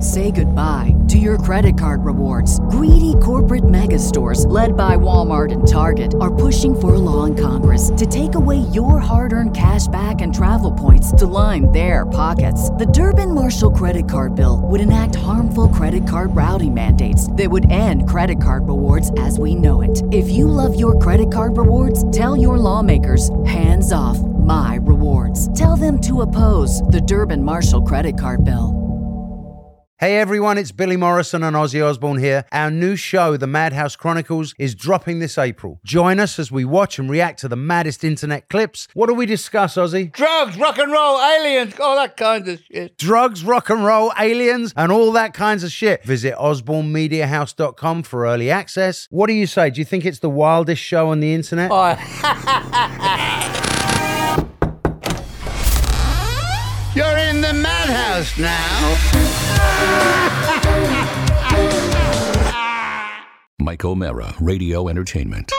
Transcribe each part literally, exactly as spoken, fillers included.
Say goodbye to your credit card rewards. Greedy corporate mega stores, led by Walmart and Target, are pushing for a law in Congress to take away your hard-earned cash back and travel points to line their pockets. The Durbin-Marshall credit card bill would enact harmful credit card routing mandates that would end credit card rewards as we know it. If you love your credit card rewards, tell your lawmakers, hands off my rewards. Tell them to oppose the Durbin-Marshall credit card bill. Hey everyone, it's Billy Morrison and Ozzy Osbourne here. Our new show, The Madhouse Chronicles, is dropping this April. Join us as we watch and react to the maddest internet clips. What do we discuss, Ozzy? Drugs, rock and roll, aliens, all that kind of shit. Drugs, rock and roll, aliens, and all that kinds of shit. Visit osborne media house dot com for early access. What do you say? Do you think it's the wildest show on the internet? Oh. You're in the madhouse now. Mike O'Mara, Radio Entertainment.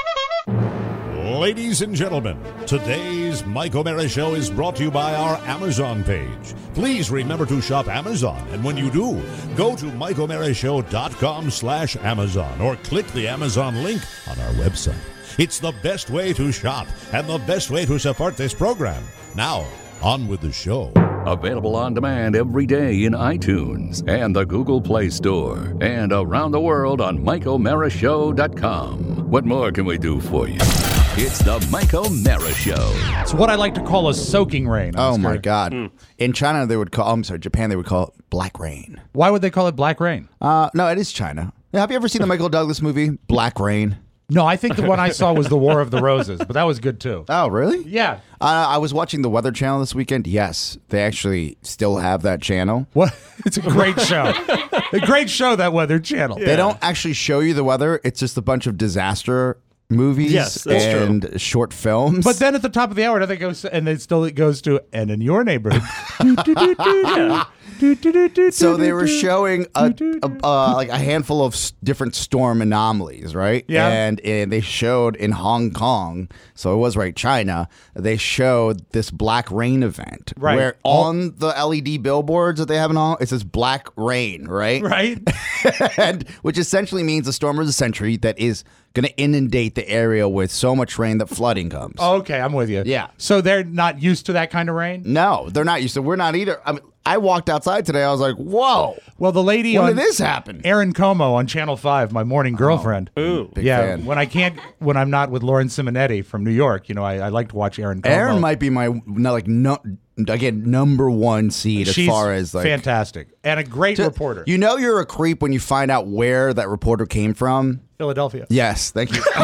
Ladies and gentlemen, today's Mike O'Mara Show is brought to you by our Amazon page. Please remember to shop Amazon, and when you do, go to mike o'mara show dot com slash Amazon or click the Amazon link on our website. It's the best way to shop and the best way to support this program. Now, on with the show. Available on demand every day in iTunes and the Google Play Store and around the world on mike o'mara show dot com. What more can we do for you? It's the Mike O'Mara Show. It's what I like to call a soaking rain. Oh, Oscar. my God. Mm. In China, they would call, I'm sorry, Japan, they would call it black rain. Why would they call it black rain? Uh, no, it is China. Have you ever seen the Michael Douglas movie, Black Rain? No, I think the one I saw was The War of the Roses, but that was good too. Oh, really? Yeah. Uh, I was watching the Weather Channel this weekend. Yes, they actually still have that channel. What? It's a great show. A great show, that Weather Channel. Yeah. They don't actually show you the weather. It's just a bunch of disaster movies yes, that's and true. short films. But then at the top of the hour, I think it goes, and then still it goes to, and in your neighborhood. yeah. So they were showing a, a uh, like a handful of s- different storm anomalies, right? Yeah. And, and they showed in Hong Kong, so it was right, China, they showed this black rain event. Right. Where on the L E D billboards that they have in all, it says black rain, right? Right. and which essentially means the storm of the century that is going to inundate the area with so much rain that flooding comes. Oh, okay, I'm with you. Yeah. So they're not used to that kind of rain? No, they're not used to. We're not either. I mean, I walked outside today. I was like, "Whoa!" Well, the lady when on did this happen? Erin Como on Channel Five, my morning girlfriend. Oh, ooh, big yeah. fan. When I can't, when I'm not with Lauren Simonetti from New York, you know, I, I like to watch Erin Como. Erin might be my no, like no, again number one seed as She's far as like fantastic and a great to, reporter. You know, you're a creep when you find out where that reporter came from. Philadelphia. Yes, thank you.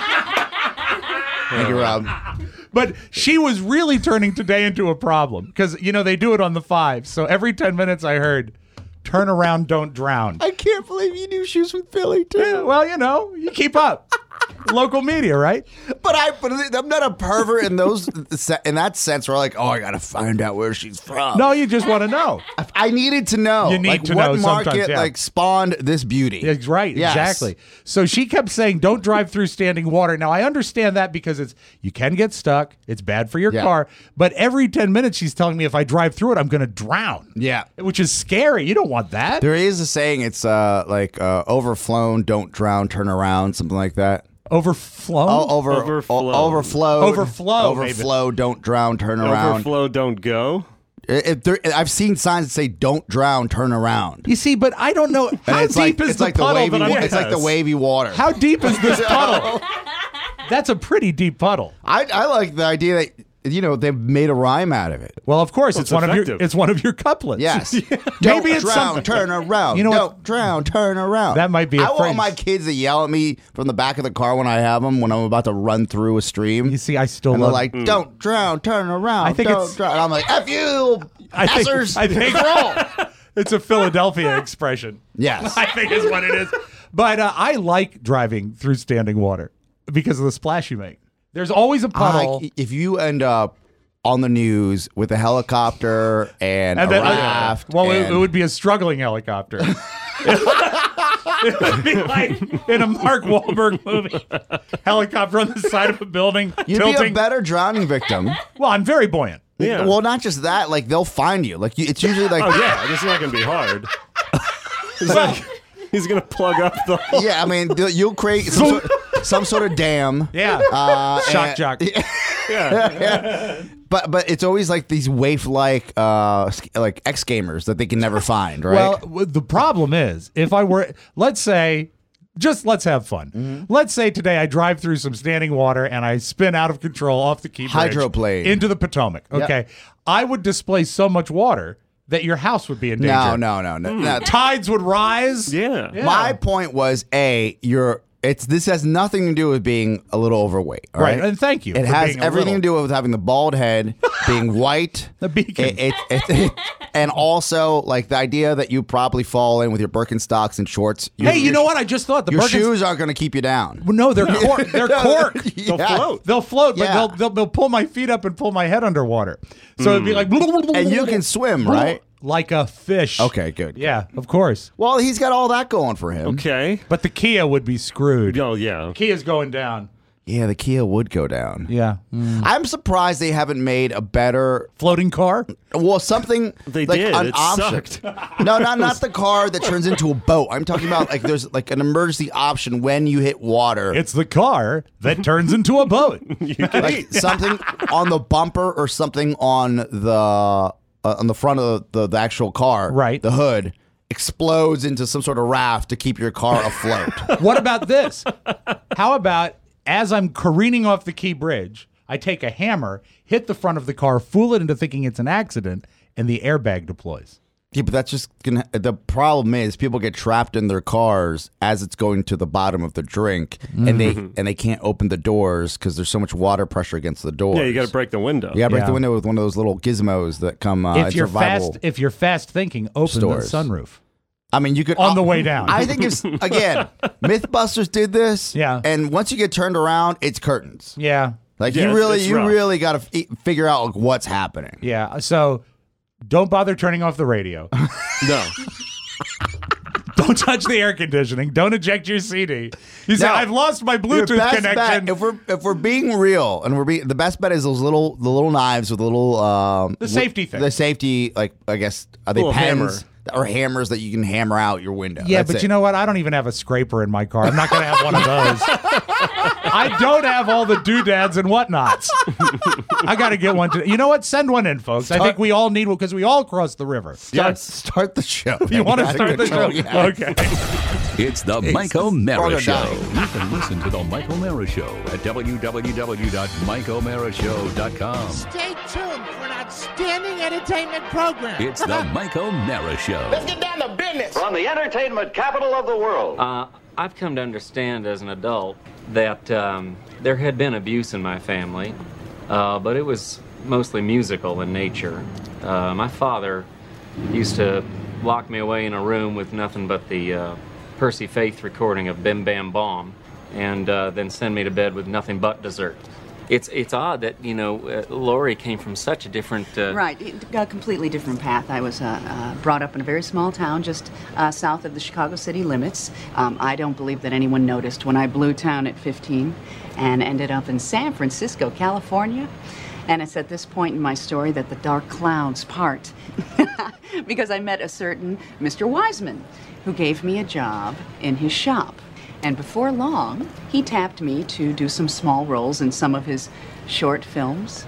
Thank you, Rob. But she was really turning today into a problem because, you know, they do it on the five. So every ten minutes I heard, turn around, don't drown. I can't believe you knew she was from Philly, too. Yeah, well, you know, you keep up. Local media, right? But, I, but I'm not a pervert in those in that sense where like, oh, I got to find out where she's from. No, you just want to know. I needed to know. You need like, to what know market sometimes, yeah. like spawned this beauty. That's right, Yes. exactly. So she kept saying, don't drive through standing water. Now, I understand that because it's you can get stuck. It's bad for your Yeah. car. But every ten minutes, she's telling me if I drive through it, I'm going to drown. Yeah. Which is scary. You don't want that. There is a saying, it's uh, like uh, overflown, don't drown, turn around, something like that. Overflown? Oh, over, Overflow. o- overflow. Overflow, maybe. Overflow, don't drown, turn around. Overflow, don't go. If there, I've seen signs that say "Don't drown, turn around." You see, but I don't know. How And it's deep like is it's the like the puddle wavy. that I'm wa- It's like the Yes. wavy water. How deep is this puddle? That's a pretty deep puddle. I, I like the idea that you know they've made a rhyme out of it. Well, of course, Well, it's, it's one of your effective. it's one of your couplets. Yes. Maybe Don't it's drown, something. turn around. You know Don't what? drown, turn around. That might be a I want phrase. my kids to yell at me from the back of the car when I have them when I'm about to run through a stream. You see, I still and love. they're like, "Don't drown, turn around." I think don't it's- drown. And I'm like, "F you, I think, passers." I think it's a Philadelphia expression. Yes. I think is what it is. But uh, I like driving through standing water because of the splash you make. There's always a puddle. I, if you end up on the news with a helicopter and, And a then- raft, well, it, and- it would be a struggling helicopter. It would be like in a Mark Wahlberg movie. Helicopter on the side of a building, you'd tilting. be a better drowning victim. Well, I'm very buoyant. Yeah. Well, not just that, like they'll find you. Like you, it's usually like Oh yeah, this is not gonna be hard. He's, like, he's gonna plug up the hole. Yeah, I mean, th- you'll create some sort, some sort of dam. Yeah. Uh, Shock and- jock. Yeah. But but it's always like these waif-like uh, sk- like X gamers that they can never find, right? Well, w- the problem is, if I were, let's say, just let's have fun. Mm-hmm. Let's say today I drive through some standing water and I spin out of control off the Key Bridge Hydroplane. into the Potomac. Okay, I would displace so much water that your house would be in danger. no, no, no, no. no. Tides would rise. Yeah. Yeah. My point was, A, you're it's this has nothing to do with being a little overweight, all Right, right? and thank you It for has being a everything little. to do with having the bald head, being white, The beacon. It, it, it, it- and also like the idea that you probably fall in with your Birkenstocks and shorts. Your, Hey, you your- know what? I just thought the Your Birkens- shoes aren't going to keep you down. Well, no, they're cork. They're cork. They'll Yeah. float. They'll float, but Yeah. they'll, they'll they'll pull my feet up and pull my head underwater. So it'd be like, And you can swim, right? like a fish. Okay, good. Yeah, of course. Well, he's got all that going for him. Okay. But the Kia would be screwed. Oh yeah. Kia's going down. Yeah, the Kia would go down. Yeah. I'm surprised they haven't made a better, Floating car? well, something They like did. an It option. sucked. No, not not the car that turns into a boat. I'm talking about like there's like an emergency option when you hit water. It's the car that turns into a boat. like something on the bumper or something on the uh, on the front of the, the, the actual car, Right. The hood explodes into some sort of raft to keep your car afloat. What about this? How about as I'm careening off the Key Bridge, I take a hammer, hit the front of the car, fool it into thinking it's an accident, and the airbag deploys. Yeah, but that's just gonna. The problem is people get trapped in their cars as it's going to the bottom of the drink, and they and they can't open the doors because there's so much water pressure against the doors. Yeah, you got to break the window. You gotta break Yeah. the window with one of those little gizmos that come uh, in if you're survival. fast, if you're fast thinking, open stores. the sunroof. I mean, you could On the way down. I think it's again, MythBusters did this. Yeah. and once you get turned around, it's curtains. Yeah, Like Yeah, you it's- really, it's you rough. really got to f- figure out like, what's happening. yeah. So don't bother turning off the radio. No. Don't touch the air conditioning. Don't eject your C D. You said, Now, I've lost my Your Bluetooth best connection. bet, if we're if we're being real, and we're being the best bet is those little the little knives with the little um The safety thing. The safety, like I guess are they Little pens hammer. or hammers that you can hammer out your window? Yeah, That's but it. you know what? I don't even have a scraper in my car. I'm not going to have one of those. I don't have all the doodads and whatnots. I got to get one. To, you know what? Send one in, folks. I think we all need one because we all cross the river. Start, start the show. You want to Out of start the show? control, yeah. Okay. It's the Mike O'Mara Brother Show. dying. You can listen to the Mike O'Mara Show at w w w dot mike o'mara show dot com. Stay tuned for an outstanding entertainment program. It's the Mike O'Mara Show. Let's get down to business. From the entertainment capital of the world. Uh, I've come to understand as an adult that um, there had been abuse in my family, uh, but it was mostly musical in nature. Uh, my father used to lock me away in a room with nothing but the uh, Percy Faith recording of Bim Bam Bomb, and uh, then send me to bed with nothing but dessert. It's it's odd that, you know, uh, Lori came from such a different... Uh, Right, it- a completely different path. I was uh, uh, brought up in a very small town just uh, south of the Chicago city limits. Um, I don't believe that anyone noticed when I blew town at fifteen and ended up in San Francisco, California. And it's at this point in my story that the dark clouds part because I met a certain Mister Wiseman who gave me a job in his shop. And before long, he tapped me to do some small roles in some of his short films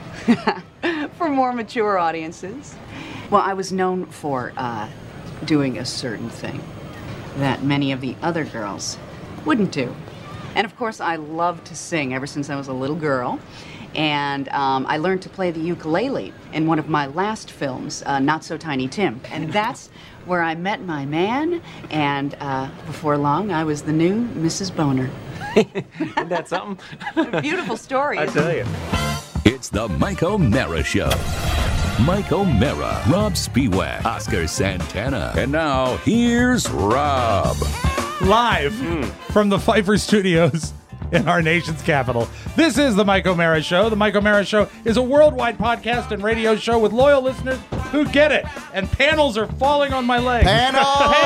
for more mature audiences. Well, I was known for uh, doing a certain thing that many of the other girls wouldn't do. And of course, I loved to sing ever since I was a little girl. And um, I learned to play the ukulele in one of my last films, uh, Not So Tiny Tim. And that's where I met my man, and uh, before long, I was the new Missus Boner. Isn't that something? Beautiful story. I tell you. It's the Mike O'Mara Show. Mike O'Mara, Rob Spiewak, Oscar Santana. And now, here's Rob. Live from the Pfeiffer Studios in our nation's capital. This is the Mike O'Mara Show. The Mike O'Mara Show is a worldwide podcast and radio show with loyal listeners who get it. And panels are falling on my legs. Panels!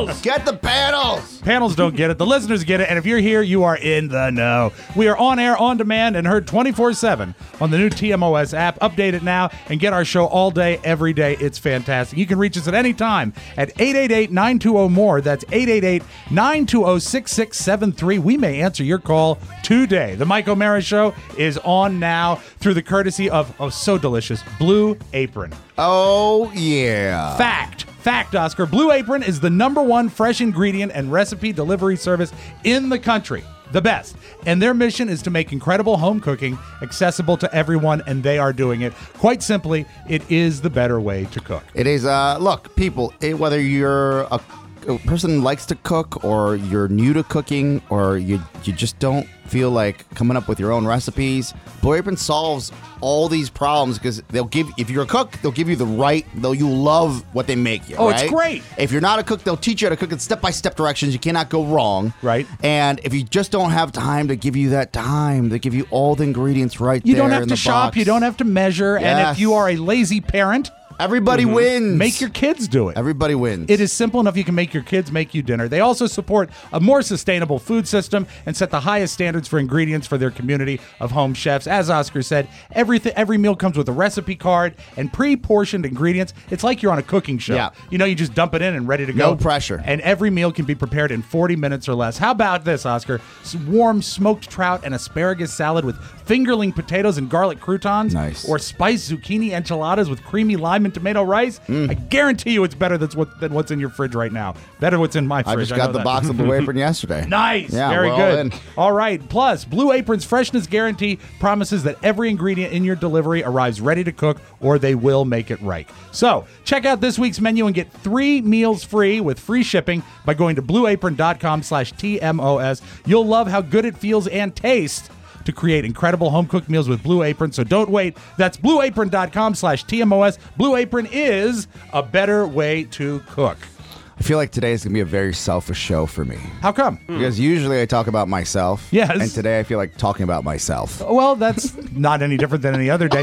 panels. Get the panels. Panels don't get it. The listeners get it. And if you're here, you are in the know. We are on air, on demand, and heard twenty-four seven on the new T M O S app. Update it now and get our show all day, every day. It's fantastic. You can reach us at any time at eight eight eight, nine two zero, M O R E. That's eight eight eight, nine two zero, six six seven three. We may answer your call today. The Mike O'Mara Show is on now through the courtesy of, oh, so delicious, Blue Apron. Oh, yeah. Fact. Fact, Oscar. Blue Apron is the number one fresh ingredient and recipe delivery service in the country. The best. And their mission is to make incredible home cooking accessible to everyone, and they are doing it. Quite simply, it is the better way to cook. It is, uh, look, people, it, whether you're a, a person who likes to cook or you're new to cooking or you, you just don't feel like coming up with your own recipes, Blue Apron solves all these problems because they'll give, if you're a cook, they'll give you the right, though you love what they make you. Oh, right? It's great. If you're not a cook, they'll teach you how to cook in step-by-step directions. You cannot go wrong. Right. And if you just don't have time to give you that time, they give you all the ingredients right You there don't have in to the shop. box. You don't have to measure. And Yes. if you are a lazy parent, everybody Mhm. wins. Make your kids do it. Everybody wins. It is simple enough you can make your kids make you dinner. They also support a more sustainable food system and set the highest standards for ingredients for their community of home chefs. As Oscar said, everything, every meal comes with a recipe card and pre-portioned ingredients. It's like you're on a cooking show. Yeah. You know, you just dump it in and ready to go. No pressure. And every meal can be prepared in forty minutes or less. How about this, Oscar? S- Warm smoked trout and asparagus salad with fingerling potatoes and garlic croutons. Nice. Or spiced zucchini enchiladas with creamy lime and tomato rice. I guarantee you it's better than, what, than what's in your fridge right now. Better what's in my fridge. I just know got the that. box of Blue Apron yesterday. Nice. Yeah, Very we're all good. in. All right. Plus, Blue Apron's freshness guarantee promises that every ingredient in your delivery arrives ready to cook or they will make it right. So, check out this week's menu and get three meals free with free shipping by going to blueapron.com slash TMOS. You'll love how good it feels and tastes to create incredible home-cooked meals with Blue Apron, so don't wait. That's blueapron.com slash TMOS. Blue Apron is a better way to cook. I feel like today is going to be a very selfish show for me. How come? Because usually I talk about myself. Yes. And today I feel like talking about myself. Well, that's not any different than any other day.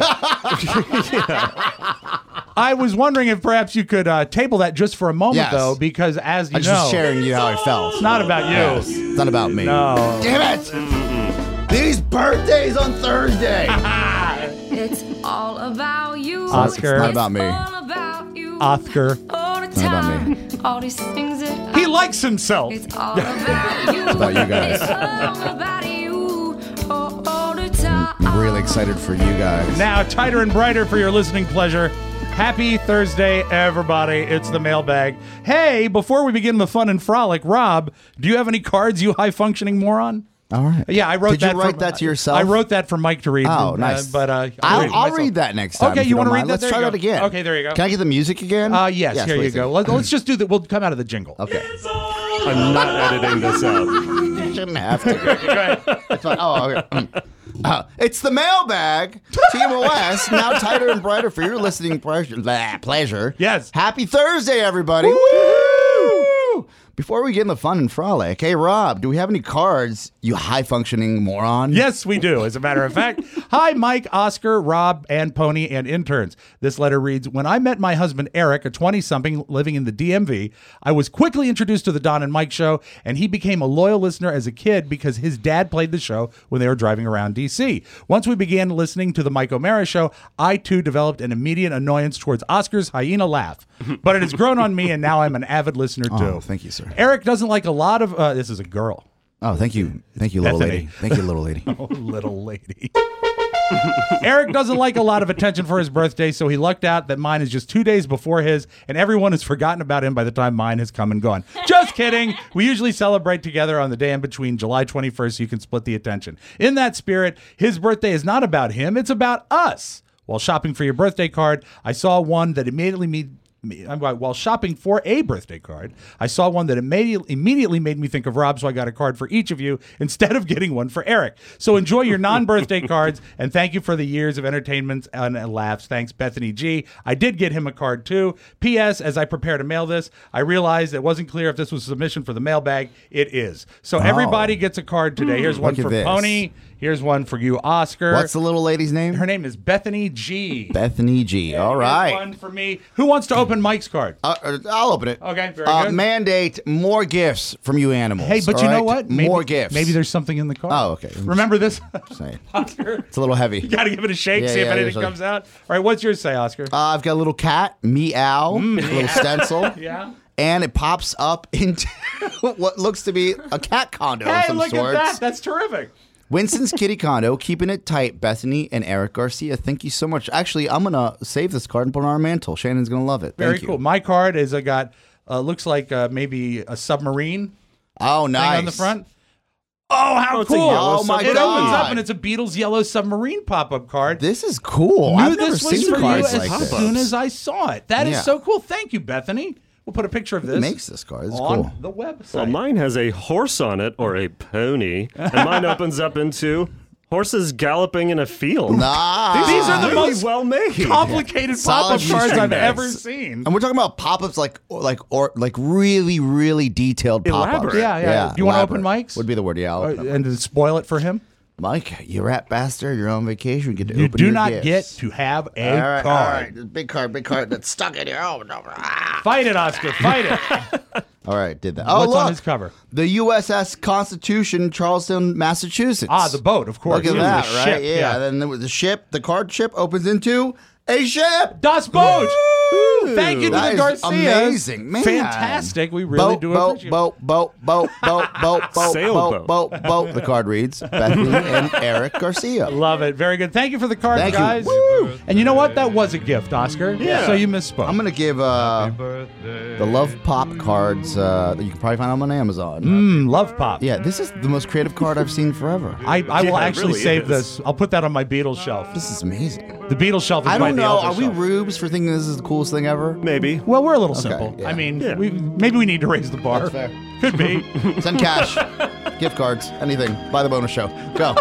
I was wondering if perhaps you could uh, table that just for a moment, Yes. though, because as you I just know, was sharing you how I felt. it's not about you. Yes. It's not about me. No. Damn it! These birthdays on Thursday. It's all about you. Oscar. It's not about me. All about you. Oscar. All the Not about time. me. All these things that He likes himself. It's all about you. It's about you guys. It's all about you. All, all the time. I'm really excited for you guys. Now, tighter and brighter for your listening pleasure. Happy Thursday, everybody. It's the mailbag. Hey, before we begin the fun and frolic, Rob, do you have any cards, you high-functioning moron? All right. Yeah, I wrote Did you that. write for, that to yourself? I wrote that for Mike to read. Oh, uh, nice. But uh, I'll, read it I'll myself. read that next time. Okay, if you don't want to read mind. that? Let's There try you that go. again. Okay, there you go. Can I get the music again? Uh, yes, here you please. go. Let, let's just do that. We'll come out of the jingle. Okay. I'm not editing this out. You shouldn't have to. Go ahead. It's fine. Oh, okay. Uh, it's the mailbag. T M O S, now tighter and brighter for your listening pleasure. Blah, pleasure. Yes. Happy Thursday, everybody. Woo! Before we get in the fun and frolic, hey, Rob, do we have any cards, you high-functioning moron? Yes, we do. As a matter of fact, hi, Mike, Oscar, Rob, and Pony, and interns. This letter reads, when I met my husband, Eric, a twenty-something living in the D M V, I was quickly introduced to the Don and Mike show, and he became a loyal listener as a kid because his dad played the show when they were driving around D C. Once we began listening to the Mike O'Mara show, I, too, developed an immediate annoyance towards Oscar's hyena laugh. But it has grown on me, and now I'm an avid listener, too. Oh, thank you, sir. Eric doesn't like a lot of... Uh, this is a girl. Oh, thank you. Thank you, little Bethany. lady. Thank you, little lady. Oh, little lady. Eric doesn't like a lot of attention for his birthday, so he lucked out that mine is just two days before his, and everyone has forgotten about him by the time mine has come and gone. Just kidding. We usually celebrate together on the day in between July twenty-first, so you can split the attention. In that spirit, his birthday is not about him, it's about us. While shopping for your birthday card, I saw one that immediately made While shopping for a birthday card, I saw one that immediately immediately made me think of Rob, so I got a card for each of you instead of getting one for Eric. So enjoy your non-birthday cards, and thank you for the years of entertainment and laughs. Thanks, Bethany G. I did get him a card, too. P S. As I prepare to mail this, I realized it wasn't clear if this was a submission for the mailbag. It is. So everybody gets a card today. Here's one Look at for this. Pony. Here's one for you, Oscar. What's the little lady's name? Her name is Bethany G. Bethany G. All right. Here's one for me. Who wants to open open Mike's card? Uh, uh, I'll open it. Okay, very uh, good. Mandate more gifts from you animals. Hey, but all you know right? what? Maybe, more gifts. Maybe there's something in the card. Oh, okay. I'm Remember this? just saying. Oscar, It's a little heavy. you got to give it a shake, Yeah, see if yeah, anything usually. comes out. All right, what's yours say, Oscar? Uh, I've got a little cat, meow, a little stencil. Yeah. And it pops up into what looks to be a cat condo of Hey, some look sorts. at that. That's terrific. Winston's Kitty Condo, keeping it tight. Bethany and Eric Garcia, thank you so much. Actually, I'm going to save this card and put it on our mantle. Shannon's going to love it. Very Thank you. cool. My card is I got, uh, looks like uh, maybe a submarine Oh, thing nice. on the front. Oh, how Oh, it's a cool. yellow Oh, my It God. opens up and it's a Beatles yellow submarine pop-up card. This is cool. Knew I've never this was seen for you cards as like this. soon as I saw it. That is Yeah. so cool. Thank you, Bethany. We'll put a picture of this Who makes this card? This is on cool. the website. Well, mine has a horse on it, or a pony, and mine opens up into horses galloping in a field. Nice. These are the really most well made. complicated Solid pop-up cards string I've bags. ever seen. And we're talking about pop-ups like or, like or like really really detailed pop-ups. Elaborate. Yeah, yeah. Do you wanna open elaborate Mike's? Would be the word. Yeah. I'll Uh, open it. and to spoil it for him, Mike, you rat bastard. You're on vacation. You get to you open do your not gifts. get to have a All right, card. all right. This big card, big card that's stuck in here. Oh no! Ah. Fight it, Oscar. Fight it. All right, did that. Oh, What's look, on his cover? the U S S Constitution, Charleston, Massachusetts. Ah, the boat, of course. Look at Yeah, that, the right? ship, yeah. yeah. And then there was the ship. The card ship opens into a ship. Das Boot. Thank you to That the is Garcias. amazing, man. Fantastic. We really boat, do boat, appreciate boat, boat, boat, boat, boat, boat, Sailboat. boat, boat, boat. The card reads Bethany and Eric Garcia. Love it. Very good. Thank you for the cards, Thank you. guys. Woo. And you know what? That was a gift, Oscar. Yeah. So you misspoke. I'm gonna give uh, the Love Pop cards uh, that you can probably find them on Amazon. Mm, love pop. Yeah, this is the most creative card I've seen forever. I, I will Yeah, it actually really save is. this. I'll put that on my Beatles shelf. This is amazing. The Beatles shelf is I by don't the know. Elvis Are we shelf. rubes for thinking this is the coolest thing ever? Maybe. Well, we're a little simple. yeah. I mean, Yeah. we, maybe we need to raise the bar. That's fair. Could be. Send cash, gift cards, anything. Buy the bonus show. Go.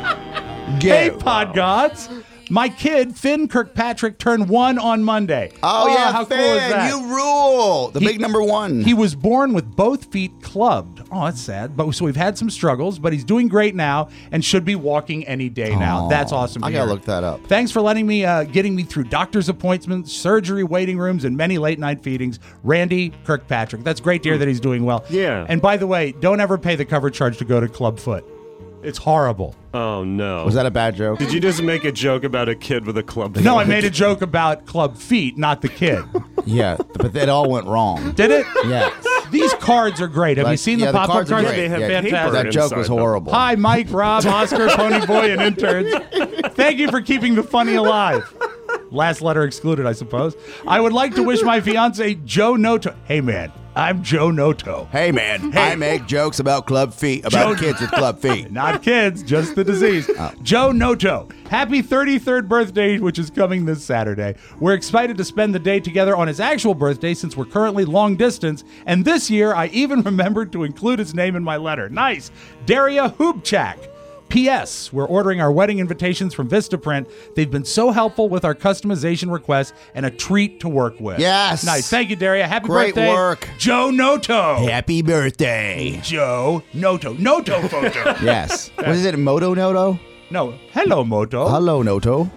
Go. Hey, Pod Gods. My kid, Finn Kirkpatrick, turned one on Monday. Oh, yeah, how Finn, cool is that? you rule. The He- big number one. He was born with both feet clubbed. Oh, that's sad. But so we've had some struggles, but he's doing great now and should be walking any day now. Aw, That's awesome. To I gotta hear. look that up. Thanks for letting me, uh, getting me through doctor's appointments, surgery waiting rooms, and many late night feedings. Randy Kirkpatrick. That's great to hear that he's doing well. Yeah. And by the way, don't ever pay the cover charge to go to Clubfoot. It's horrible. Oh, no. Was that a bad joke? Did you just make a joke about a kid with a club? No, I made a joke about Club Feet, not the kid. Yeah, but it all went wrong. Did it? Yes. These cards are great. Have you Like, seen yeah, the the pop-up cards cards? are great. They have Yeah, paper that joke inside was them. horrible. Hi, Mike, Rob, Oscar, Pony Boy, and interns. Thank you for keeping the funny alive. Last letter excluded, I suppose. I would like to wish my fiance, Joe Noto. Hey, man, I'm Joe Noto. Hey, man, Hey. I make jokes about club feet, about Joe- kids with club feet. Not kids, just the disease. Joe Noto. Happy thirty-third birthday, which is coming this Saturday. We're excited to spend the day together on his actual birthday since we're currently long distance. And this year, I even remembered to include his name in my letter. Nice. Daria Hubchak. P S. We're ordering our wedding invitations from Vistaprint. They've been so helpful with our customization requests and a treat to work with. Yes. Nice. Thank you, Daria. Happy Great birthday. work. Joe Noto. Happy birthday. Joe Noto. Noto photo. Yes. What is it, Moto Noto? No. Hello, Moto. Hello, Noto.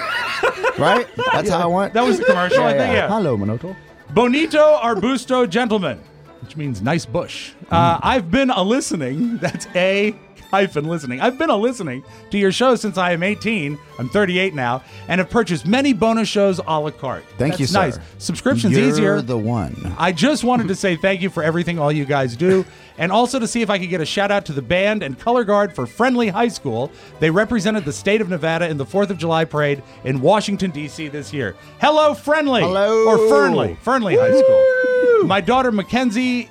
Right? That's how I went? That was the commercial, I think, yeah. Hello, Monoto. Bonito Arbusto Gentleman, which means nice bush. Uh, I've been a listening. That's a hyphen listening. I've been a listening to your show since I am eighteen. I'm thirty-eight now, and have purchased many bonus shows a la carte. Thank That's you, sir. nice. Subscription's You're easier. the one. I just wanted to say thank you for everything all you guys do, and also to see if I could get a shout out to the band and color guard for Friendly High School. They represented the state of Nevada in the fourth of July parade in Washington, D C this year. Hello, Friendly. Hello. Or Fernley. Fernley High School. My daughter, Mackenzie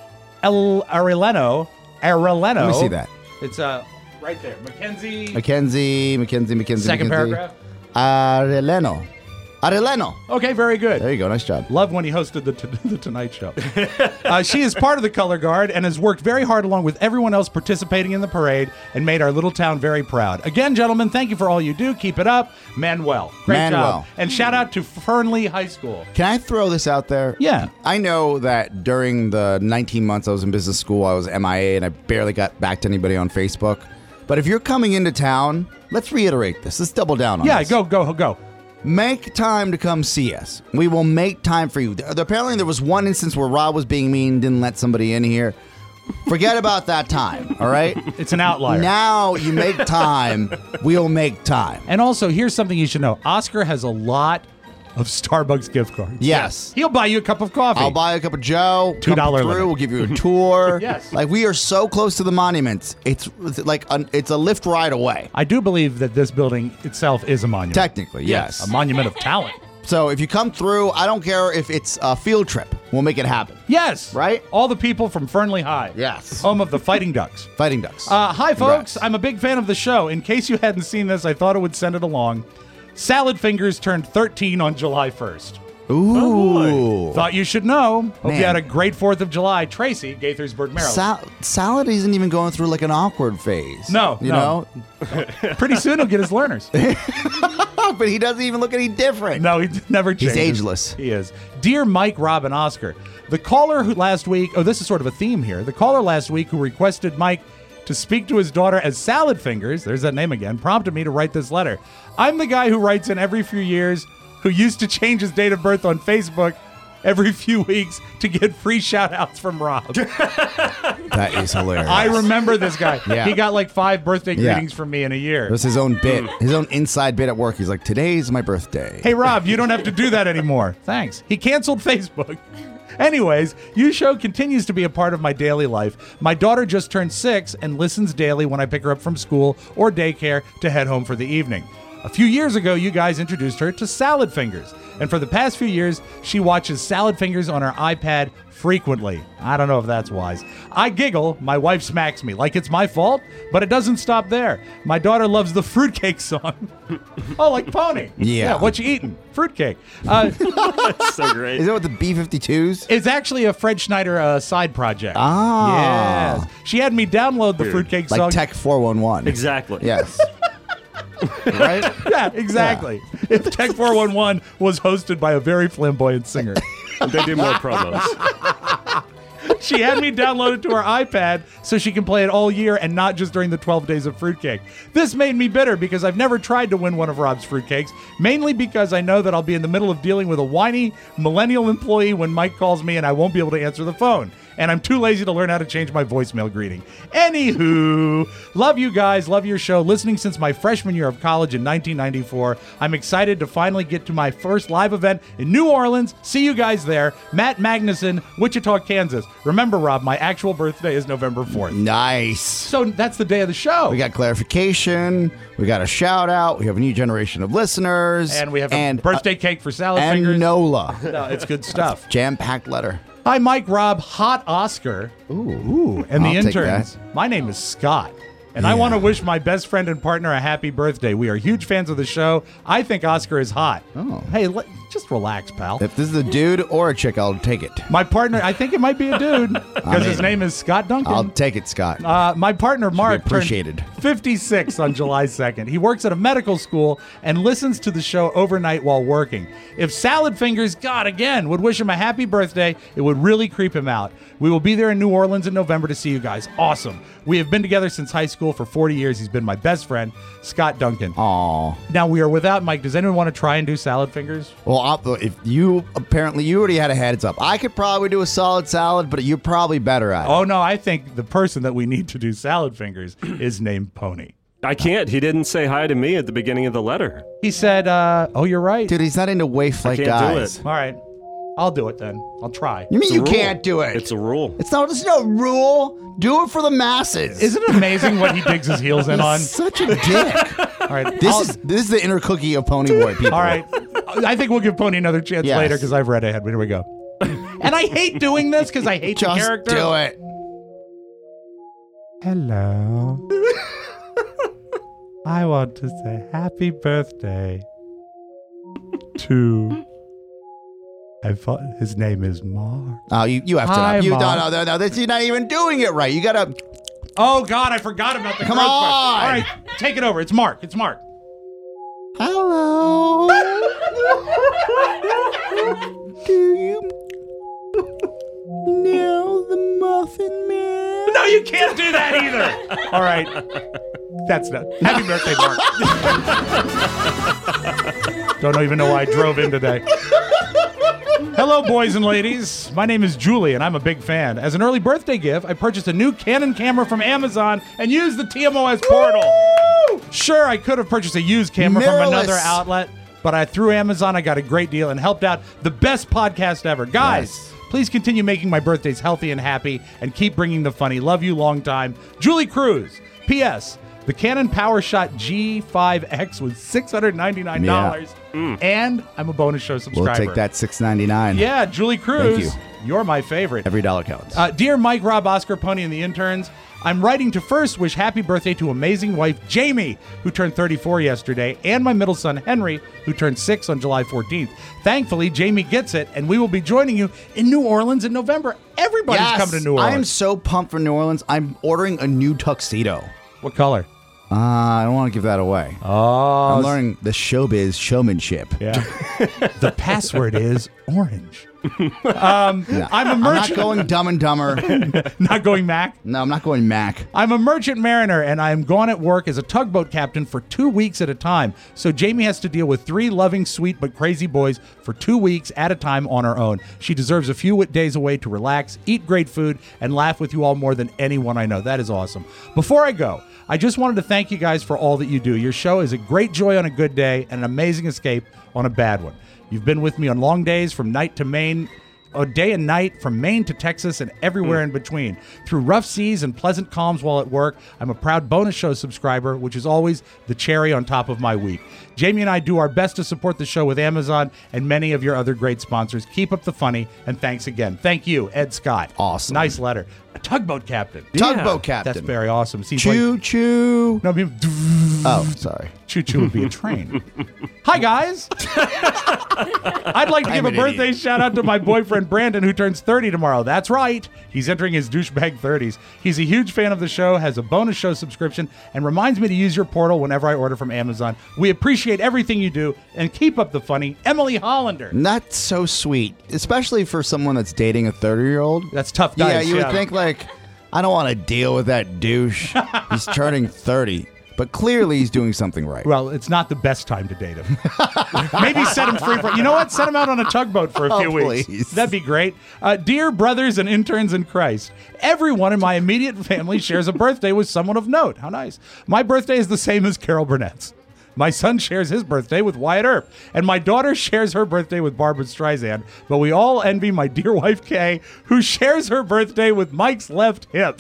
El Arellano. Arellano. Let me see that. It's uh, right there. Mackenzie. Mackenzie, Mackenzie, Mackenzie, Second Mackenzie. paragraph. Arellano. Arellano. Okay, very good. There you go. Nice job. Love when he hosted the, t- the Tonight Show. uh, she is part of the Color Guard and has worked very hard along with everyone else participating in the parade and made our little town very proud. Again, gentlemen, thank you for all you do. Keep it up. Manuel. Great Manuel. job. And shout out to Fernley High School. Can I throw this out there? Yeah. I know that during the nineteen months I was in business school, I was M I A and I barely got back to anybody on Facebook. But if you're coming into town, let's reiterate this. Let's double down on Yeah, this. go, go, go. make time to come see us. We will make time for you. There- Apparently, there was one instance where Rob was being mean, didn't let somebody in here. Forget about that time, all right? It's an outlier. Now you make time, we'll make time. And also, here's something you should know. Oscar has a lot of Starbucks gift cards. Yes. He'll buy you a cup of coffee. I'll buy a cup of Joe. two dollars come through, limit. We'll give you a tour. Yes. Like, we are so close to the monuments. It's like an, it's a lift ride away. I do believe that this building itself is a monument. Technically, yes. A monument of talent. So if you come through, I don't care if it's a field trip. We'll make it happen. Yes. Right? All the people from Fernley High. Yes. Home of the Fighting Ducks. Fighting Ducks. Uh, hi, folks. Congrats. I'm a big fan of the show. In case you hadn't seen this, I thought it would send it along. Salad Fingers turned thirteen on July first. Ooh. Thought you should know. Hope Man. you had a great fourth of July. Tracy, Gaithersburg, Maryland. Sal- salad isn't even going through like an awkward phase. No, You no. know? Pretty soon he'll get his learners. But he doesn't even look any different. No, he never changes. He's ageless. He is. Dear Mike, Rob, and Oscar, the caller who last week, oh, this is sort of a theme here. The caller last week who requested Mike to speak to his daughter as Salad Fingers, there's that name again, prompted me to write this letter. I'm the guy who writes in every few years, who used to change his date of birth on Facebook every few weeks to get free shout outs from Rob. That is hilarious. I remember this guy. Yeah. He got like five birthday Yeah. greetings from me in a year. It was his own bit, his own inside bit at work. He's like, today's my birthday. Hey, Rob, you don't have to do that anymore. Thanks. He canceled Facebook. Anyways, your show continues to be a part of my daily life. My daughter just turned six and listens daily when I pick her up from school or daycare to head home for the evening. A few years ago, you guys introduced her to Salad Fingers. And for the past few years, she watches Salad Fingers on her iPad frequently. I don't know if that's wise. I giggle, my wife smacks me like it's my fault, but it doesn't stop there. My daughter loves the fruitcake song. Oh, like Pony. Yeah. What you eating? Fruitcake. Uh, That's so great. Is it with the B fifty-twos? It's actually a Fred Schneider uh, side project. Ah. Yes. She had me download the Weird. fruitcake Like song. Tech four one one. Exactly. Yes. Right? Yeah, exactly. If Tech four one one was hosted by a very flamboyant singer. They do more promos. She had me download it to her iPad so she can play it all year and not just during the twelve days of fruitcake. This made me bitter because I've never tried to win one of Rob's fruitcakes, mainly because I know that I'll be in the middle of dealing with a whiny millennial employee when Mike calls me and I won't be able to answer the phone. And I'm too lazy to learn how to change my voicemail greeting. Anywho, love you guys, love your show. Listening since my freshman year of college in nineteen ninety-four. I'm excited to finally get to my first live event in New Orleans. See you guys there. Matt Magnuson, Wichita, Kansas. Remember, Rob, my actual birthday is November fourth. Nice. So that's the day of the show. We got clarification. We got a shout out. We have a new generation of listeners. and we have a and, birthday cake for Salad and Fingers. NOLA. No, it's good stuff. Jam packed letter. Hi, Mike, Rob, Hot Oscar. Ooh. Ooh, and the I'll take interns. that. My name is Scott, and I want to wish my best friend and partner a happy birthday. We are huge fans of the show. I think Oscar is hot. Oh. Hey, let, just relax, pal. If this is a dude or a chick, I'll take it. My partner, I think it might be a dude because his mean, name is Scott Duncan. I'll take it, Scott. Uh, my partner Mark appreciated. turned fifty-six on July second. He works at a medical school and listens to the show overnight while working. If Salad Fingers, God again, would wish him a happy birthday, it would really creep him out. We will be there in New Orleans in November to see you guys. Awesome. We have been together since high school for forty years. He's been my best friend, Scott Duncan. Aw. Now we are without Mike. Does anyone want to try and do Salad Fingers? Well, I'll, if you apparently you already had a heads up, I could probably do a solid salad, but you're probably better at it. Oh no, I think the person that we need to do Salad Fingers is named Pony. I can't. He didn't say hi to me at the beginning of the letter. He said, uh, "Oh, you're right, Dude, he's not into waif like I can't do guys. it. All right, I'll do it then. I'll try." You mean It's a you rule. can't do it? It's a rule. It's not. It's no rule. Do it for the masses. Isn't it amazing what he digs his heels in on? Such a dick. All right, This I'll- is this is the inner cookie of Pony Boy people. all right. I think we'll give Pony another chance Yes. later because I've read ahead. Here we go. And I hate doing this because I hate Just the character. do it. Hello. I want to say happy birthday to. I thought his name is Mark. Oh, you you have to. Hi, You no Mom. no no no. This, you're not even doing it right. You gotta. Oh God, I forgot about the Come growth part. on. All right, take it over. It's Mark. It's Mark. Hello. Do you know the Muffin Man? No, you can't do that either. All right, that's not. Happy birthday, Mark. Don't even know why I drove in today. Hello, boys and ladies. My name is Julie, and I'm a big fan. As an early birthday gift, I purchased a new Canon camera from Amazon and used the T M O S portal. Sure, I could have purchased a used camera Mirrorless. from another outlet, but I through Amazon, I got a great deal and helped out the best podcast ever. Guys, Yes. please continue making my birthdays healthy and happy, and keep bringing the funny. Love you long time. Julie Cruz. P S. The Canon PowerShot G five X was six hundred ninety-nine dollars, Yeah. and I'm a bonus show subscriber. We'll take that six ninety-nine. Yeah, Julie Cruz. Thank you. You're my favorite. Every dollar counts. Uh, dear Mike, Rob, Oscar, Pony, and the interns, I'm writing to first wish happy birthday to amazing wife Jamie, who turned thirty-four yesterday, and my middle son Henry, who turned six on July fourteenth. Thankfully, Jamie gets it, and we will be joining you in New Orleans in November. Everybody's Yes, coming to New Orleans. I am so pumped for New Orleans. I'm ordering a new tuxedo. What color? Uh, I don't want to give that away. Oh, I'm learning the showbiz showmanship. Yeah. The password is orange. Um, No, I'm a I'm merchant. not going Dumb and Dumber. Not going Mac? No, I'm not going Mac. I'm a merchant mariner, and I'm gone at work as a tugboat captain for two weeks at a time. So Jamie has to deal with three loving, sweet, but crazy boys for two weeks at a time on her own. She deserves a few days away to relax, eat great food, and laugh with you all more than anyone I know. That is awesome. Before I go, I just wanted to thank you guys for all that you do. Your show is a great joy on a good day and an amazing escape on a bad one. You've been with me on long days from night to Maine, a day and night from Maine to Texas and everywhere Mm. in between. Through rough seas and pleasant calms while at work, I'm a proud bonus show subscriber, which is always the cherry on top of my week. Jamie and I do our best to support the show with Amazon and many of your other great sponsors. Keep up the funny, and thanks again. Thank you, Ed Scott. Awesome. Nice letter. A tugboat captain. Tugboat captain. That's very awesome. Seems Choo like, choo. no, I mean, Oh, sorry. choo choo would be a train. Hi, guys. I'd like to give I'm a an birthday idiot. shout out to my boyfriend Brandon, who turns thirty tomorrow. That's right. He's entering his douchebag thirties. He's a huge fan of the show, has a bonus show subscription, and reminds me to use your portal whenever I order from Amazon. We appreciate everything you do, and keep up the funny. Emily Hollander. That's so sweet, especially for someone that's dating a thirty-year-old. That's tough Yeah, guys. you would think like, I don't want to deal with that douche. He's turning thirty, but clearly he's doing something right. Well, it's not the best time to date him. Maybe set him free for, you know what? Set him out on a tugboat for a Oh, few weeks. please. That'd be great. Uh, dear brothers and interns in Christ, everyone in my immediate family shares a birthday with someone of note. How nice. My birthday is the same as Carol Burnett's. My son shares his birthday with Wyatt Earp, and my daughter shares her birthday with Barbara Streisand, but we all envy my dear wife, Kay, who shares her birthday with Mike's left hip.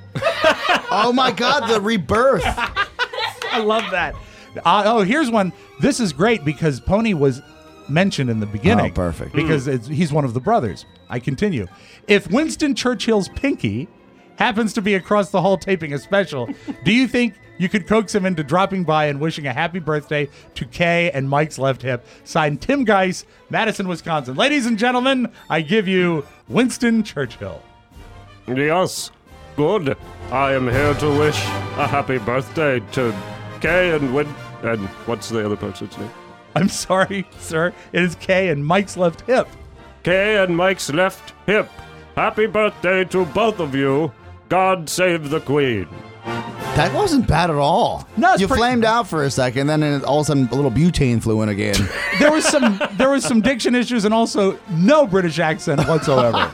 Oh my God, the rebirth. I love that. Uh, oh, here's one. This is great because Pony was mentioned in the beginning. Oh, perfect. Because it's, he's one of the brothers. I continue. If Winston Churchill's pinky happens to be across the hall taping a special, do you think you could coax him into dropping by and wishing a happy birthday to Kay and Mike's left hip? Signed, Tim Geis, Madison, Wisconsin. Ladies and gentlemen, I give you Winston Churchill. Yes, good. I am here to wish a happy birthday to Kay and Win. And what's the other person's name? I'm sorry, sir. It is Kay and Mike's left hip. Kay and Mike's left hip. Happy birthday to both of you. God save the Queen. That wasn't bad at all. No, it's you pretty- flamed out for a second, then it- all of a sudden a little butane flew in again. There was some there was some diction issues and also no British accent whatsoever.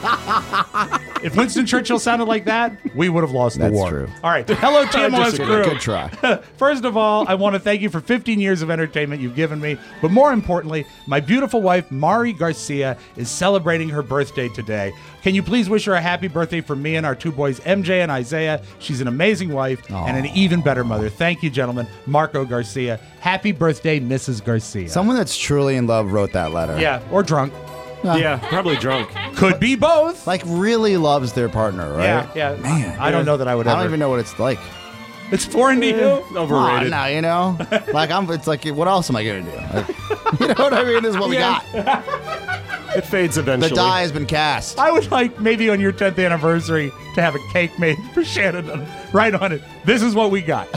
If Winston Churchill sounded like that, we would have lost the That's war. true. All right. Hello, T M O S Just crew. Good try. First of all, I want to thank you for fifteen years of entertainment you've given me. But more importantly, my beautiful wife, Mari Garcia, is celebrating her birthday today. Can you please wish her a happy birthday from me and our two boys, M J and Isaiah? She's an amazing wife and an even better mother. Thank you, gentlemen. Marco Garcia. Happy birthday, Missus Garcia. Someone that's truly in love wrote that letter. yeah, or drunk. Yeah, probably drunk. Could be both. Like really loves their partner, right? Yeah, yeah. Man. I don't know that I would I ever. don't even know what it's like. It's foreign to you? Overrated. Oh, no, you know? Like, I'm. It's like, what else am I going to do? Like, you know what I mean? This is what we Yeah. got. It fades eventually. The die has been cast. I would like maybe on your tenth anniversary to have a cake made for Shannon and right on it. This is what we got.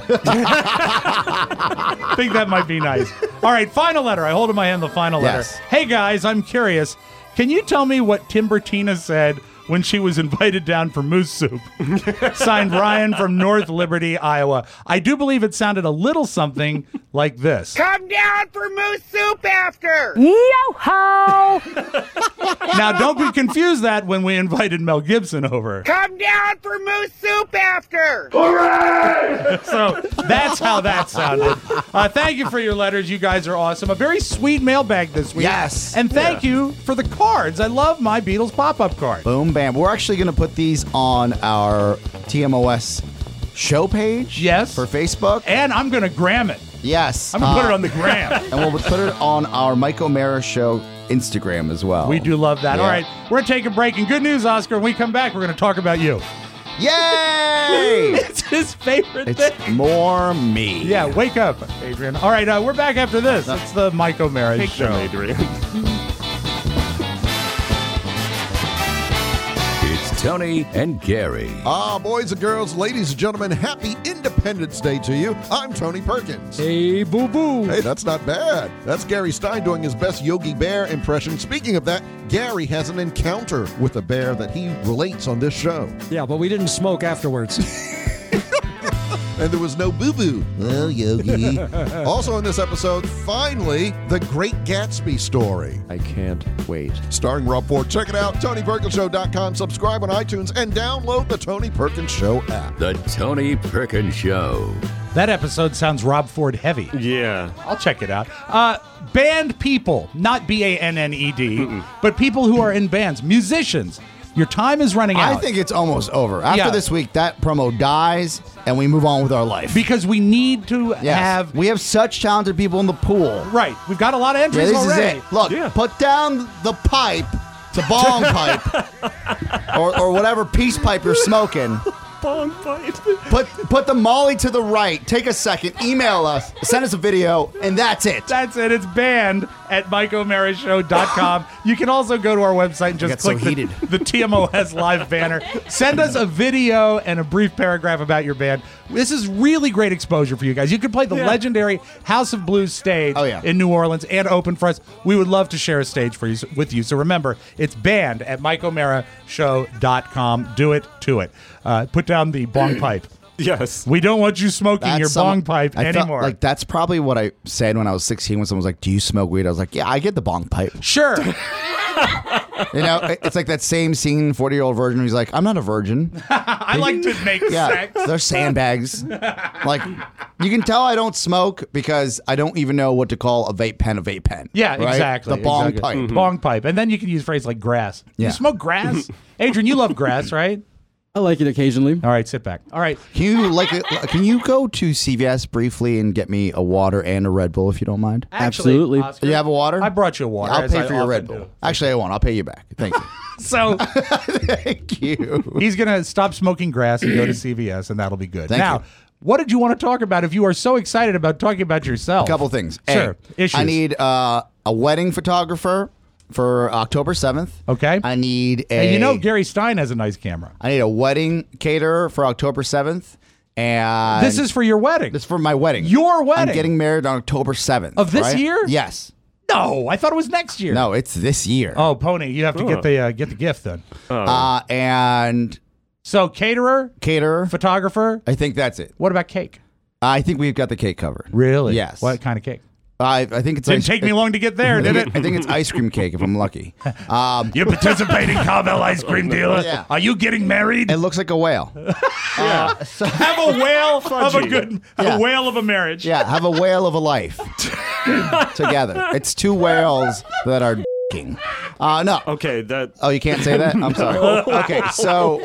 I think that might be nice. All right, final letter. I hold in my hand the final Yes. letter. Hey guys, I'm curious. Can you tell me what Timbertina said when she was invited down for moose soup. Signed Ryan from North Liberty, Iowa. I do believe it sounded a little something like this. Come down for moose soup after. Yo-ho! Now, don't be confused that when we invited Mel Gibson over. Come down for moose soup after. So that's how that sounded. Uh, thank you for your letters. You guys are awesome. A very sweet mailbag this week. Yes. And thank you for the cards. I love my Beatles pop-up card. Boom, bam. We're actually going to put these on our T M O S show page. Yes. For Facebook. And I'm going to gram it. Yes. I'm going to uh, put it on the gram. And we'll put it on our Mike O'Mara Show Instagram as well. We do love that. Yeah. All right. We're going to take a break. And good news, Oscar, when we come back, we're going to talk about you. Yay! It's his favorite It's thing. more me. Yeah, wake up, Adrian. All right, uh, we're back after this. It's the Mike O'Mara Take Show. them, Adrian. It's Tony and Gary. Ah, boys and girls, ladies and gentlemen, happy Independence Day to you. I'm Tony Perkins. Hey, boo-boo. Hey, that's not bad. That's Gary Stein doing his best Yogi Bear impression. Speaking of that, Gary has an encounter with a bear that he relates on this show. Yeah, but we didn't smoke afterwards. And there was no boo-boo. Well, Yogi. Also in this episode, finally, The Great Gatsby story. I can't wait. Starring Rob Ford. Check it out, Tony Perkins Show dot com. Subscribe on iTunes and download the Tony Perkins Show app. The Tony Perkins Show. That episode sounds Rob Ford heavy. Yeah. I'll check it out. Uh, band people, not B A N N E D, but people who are in bands, musicians. Your time is running out. I think it's almost over. After Yeah. this week, that promo dies, and we move on with our life. Because we need to Yes. have... We have such talented people in the pool. Right. We've got a lot of Yeah, entries this already. is it. Look, Yeah. put down the pipe, the bong pipe, or, or whatever peace pipe you're smoking. Bong fight. Put put the Molly to the right. Take a second. Email us. Send us a video, and that's it. That's it. It's banned at Mike O'Mara Show dot com. You can also go to our website and just got so click heated. the, the T M O S live banner. Send us a video and a brief paragraph about your band. This is really great exposure for you guys. You can play the Yeah. legendary House of Blues stage Oh, yeah. in New Orleans and open for us. We would love to share a stage for you with you. So remember, it's banned at Mike O'Mara Show dot com. Do it to it. Uh, put down the bong pipe. Yes. We don't want you smoking That's your some- bong pipe I felt anymore. like that's probably what I said when I was sixteen. When someone was like, "Do you smoke weed?" I was like, "Yeah, I get the bong pipe." Sure. You know, it- it's like that same scene, forty-year-old virgin who's like, "I'm not a virgin." I like to make Yeah, sex. they're sandbags. Like, you can tell I don't smoke because I don't even know what to call a vape pen a vape pen. Yeah, right? exactly. The bong exactly. pipe. Bong pipe. And then you can use phrases like grass. Yeah. You smoke grass? Adrian, you love grass, right? I like it occasionally. All right, sit back. All right. Can you like? Can you go to C V S briefly and get me a water and a Red Bull if you don't mind? Actually, Absolutely. Oscar, Do you have a water? I brought you a water. I'll as pay I for your often Red Bull. do. Actually, I won't. I'll pay you back. Thank you. So Thank you. he's going to stop smoking grass and go to C V S, and that'll be good. Thank now, you. what did you want to talk about if you are so excited about talking about yourself? A couple things. Sure. A, Issues. I need uh, a wedding photographer for October seventh. Okay. I need a. And you know Gary Stein has a nice camera. I need a wedding caterer for October seventh. And This is for your wedding. this is for my wedding. Your wedding. I'm getting married on October seventh. Of this right? year? Yes. No, I thought it was next year. No, it's this year. Oh, Pony, you have to get the uh, get the gift then. Uh, and So caterer, caterer. photographer. I think that's it. What about cake? I think we've got the cake covered. Really? Yes. What kind of cake? I, I think it's Didn't ice- take me long to get there, did it? I think it's ice cream cake if I'm lucky. Um, You participating Carvel ice cream dealer? Yeah. Are you getting married? it looks like a whale. Yeah. Have a whale of a Fudgy. good, Yeah. a whale of a marriage. Yeah, have a whale of a life together. It's two whales that are king. Uh, no. Okay, that. Oh, you can't say that? I'm sorry. Okay, so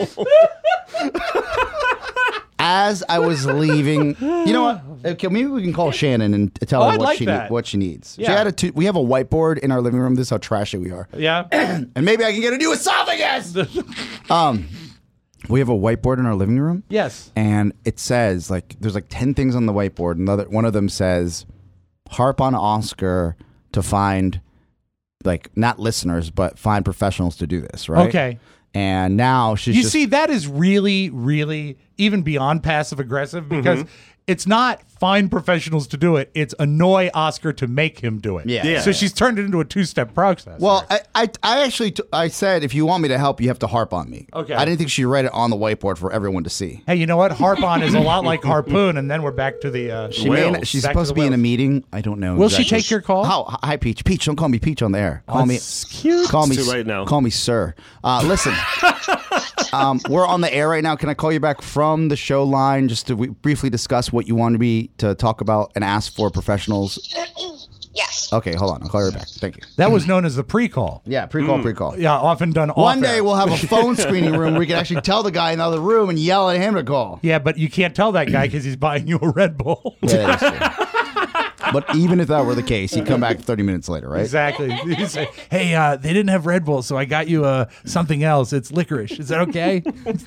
as I was leaving, you know what? Okay, maybe we can call Shannon and tell Oh, her I'd what like she that. what she needs. Yeah. She had a two, we have a whiteboard in our living room. This is how trashy we are. Yeah. And maybe I can get a new esophagus. um, we have a whiteboard in our living room. Yes. And it says like there's like ten things on the whiteboard. And Another one of them says, harp on Oscar to find like not listeners, but find professionals to do this, right? Okay. And now she's You just, see, that is really, really even beyond passive aggressive because it's not find professionals to do it. It's annoy Oscar to make him do it. Yeah. Yeah. So she's turned it into a two-step process. Well, I, I, I actually, t- I said, if you want me to help, you have to harp on me. Okay. I didn't think she'd write it on the whiteboard for everyone to see. Hey, you know what? Harp on is a lot like harpoon, and then we're back to the uh, She may, she's Back supposed to to, the be in a whales. meeting. I don't know. Will she exactly. take your call? Oh, hi, Peach. Peach, don't call me Peach on the air. Call Oh, me. it's cute. Call me. It's too late now. Call me sir. Uh, listen, um, we're on the air right now. Can I call you back from the show line just to w- briefly discuss what you wanted me to talk about and ask for professionals? Yes. Okay, hold on. I'll call you back. Thank you. That was known as the pre-call. Yeah, pre-call, pre-call. Yeah, often done One off day air. we'll have a phone screening room where we can actually tell the guy in the other room and yell at him to call. Yeah, but you can't tell that guy because he's buying you a Red Bull. Yeah, that's true. But even if that were the case, he'd come back thirty minutes later, right? Exactly. He'd say, hey, uh, they didn't have Red Bull, so I got you uh, something else. It's licorice. Is that okay?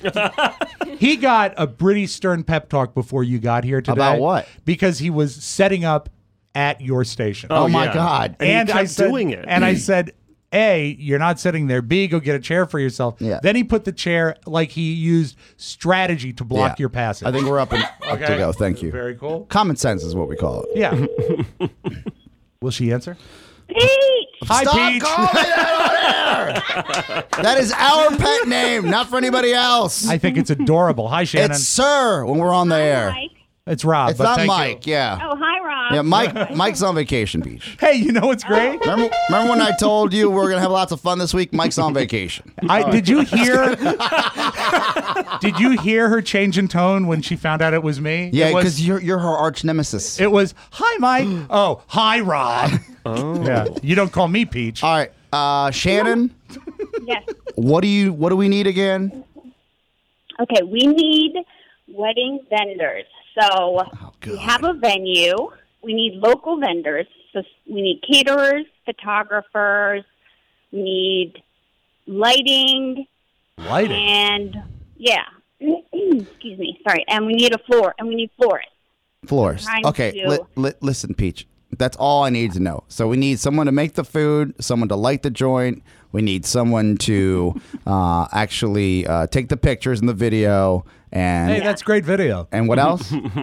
He got a pretty stern pep talk before you got here today. About what? Because he was setting up at your station. Oh, my God. And he I kept said, doing it. And I said, A, you're not sitting there. B, go get a chair for yourself. Yeah. Then he put the chair like he used strategy to block Yeah. your passage. I think we're up, and, up to Okay. go. Thank you. Very cool. Common sense is what we call it. Yeah. Will she answer? Pete! Hi, Stop Peach. calling that on air! That is our pet name, not for anybody else. I think it's adorable. Hi, Shannon. It's Sir when we're on the air. Mike. It's Rob. It's but not thank Mike, you. yeah. Oh, hi, Rob. Yeah, Mike. Mike's on vacation, Peach. Hey, you know what's great? Remember, remember when I told you we're gonna have lots of fun this week? Mike's on vacation. I did you hear? Did you hear her change in tone when she found out it was me? Yeah, It was- because you're you're her arch nemesis. it was hi, Mike. Oh, hi, Rob. Oh, yeah. You don't call me Peach. All right, uh, Shannon. Yes. What do you? What do we need again? Okay, we need wedding vendors. So we have a venue. We need local vendors. So we need caterers, photographers. We need lighting. Lighting. And, yeah. Excuse me. Sorry. And we need a floor. And we need florists. Floors. Trying Okay, to- li- li- listen, Peach. That's all I need to know. So we need someone to make the food, someone to light the joint. We need someone to uh, actually uh, take the pictures and the video. And Hey, that's great video. and what else?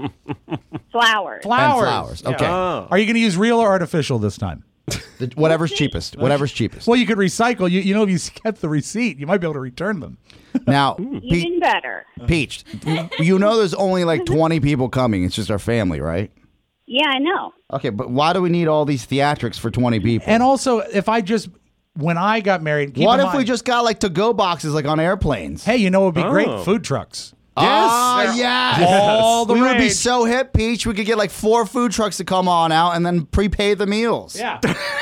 Flowers. Flowers. flowers. Yeah. Okay. Are you going to use real or artificial this time? The- whatever's cheapest. Whatever's cheapest. Well, you could recycle. You, you know, if you kept the receipt, you might be able to return them. Now, Pe- Even better. Peach, you know there's only like twenty people coming. It's just our family, right? Yeah, I know. Okay, but why do we need all these theatrics for twenty people? And also, if I just, when I got married, keep What in if we mind- just got like to-go boxes like on airplanes? Hey, you know what would be Oh. great? Food trucks. Ah, yes. All the we would be rage. so hip, Peach. We could get like four food trucks to come on out and then prepay the meals. Yeah.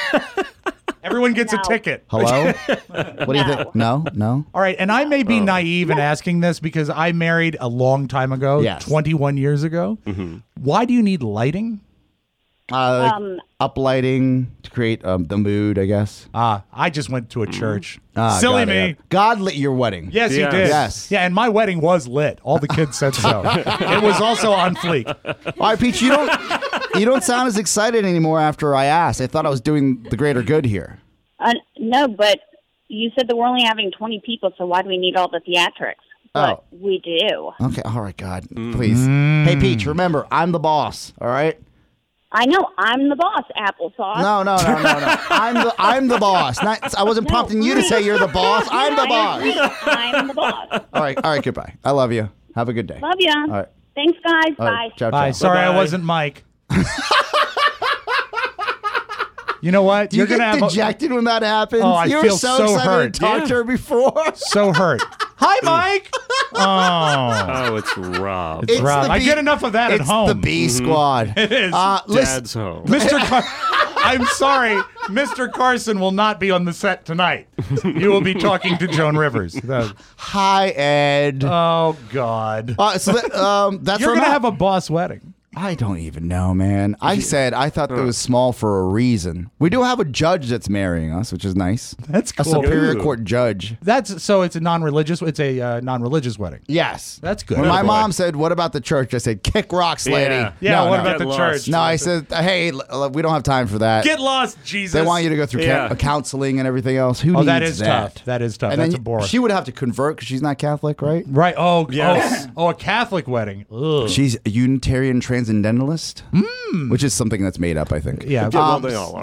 Everyone gets No. a ticket. Hello? What do you think? No? No? All right, and I may be naive in asking this because I married a long time ago, Yes. twenty-one years ago. Why do you need lighting? Uh, like Um, uplighting to create um, the mood, I guess. Ah, I just went to a church. Ah, Silly got it, me. yeah. God lit your wedding. Yes, you Yes. did. Yes. Yeah, and my wedding was lit. All the kids said so. It was also on fleek. All right, Peach, you don't you don't sound as excited anymore after I asked. I thought I was doing the greater good here. Uh, no, but you said that we're only having twenty people, so why do we need all the theatrics? But Oh. we do. Okay, all right, God, please. Hey, Peach, remember, I'm the boss, all right? I know. I'm the boss, applesauce. No, no, no, no, no. I'm the I'm the boss. Not, I wasn't No, prompting you to say you're the boss. I'm the I boss. agree. I'm the boss. All right, all right, goodbye. I love you. Have a good day. Love ya. All right. Thanks, guys. All right. Bye. Ciao, Bye. ciao. Sorry I Bye-bye. wasn't Mike. You know what? Do you You're get gonna have a- dejected when that happens? Oh, I you were feel so, so excited hurt. to talk Yeah. to her before. so hurt. Hi, Mike. Oh. Oh, it's Rob. It's Rob, the I B- get enough of that at it's home. the B squad. It is. Uh, listen, Dad's home. Mister Car- I'm sorry, Mister Carson will not be on the set tonight. You will be talking to Joan Rivers. The- hi, Ed. oh God. Uh, so that, um, that's You're where gonna I'm have at. a boss wedding. I don't even know, man. I said I thought it was small for a reason. We do have a judge that's marrying us, which is nice. That's A cool. Superior Ooh. Court judge. That's so it's a non-religious. It's a uh, non-religious wedding. Yes. That's good. When my Good boy. mom said, "What about the church?" I said, "Kick rocks, lady." Yeah. Yeah, No, what no. about the church? No, I said, "Hey, l- l- we don't have time for that." Get lost, Jesus. They want you to go through Yeah. ca- counseling and everything else. Who Oh, needs that is that? tough. That is tough. And That's then a bore. She would have to convert because she's not Catholic, right? Right. Oh, Yes. oh, oh, a Catholic wedding. Ugh. She's a Unitarian Transcendentalist, which is something that's made up, I think. Yeah. Um, they all are.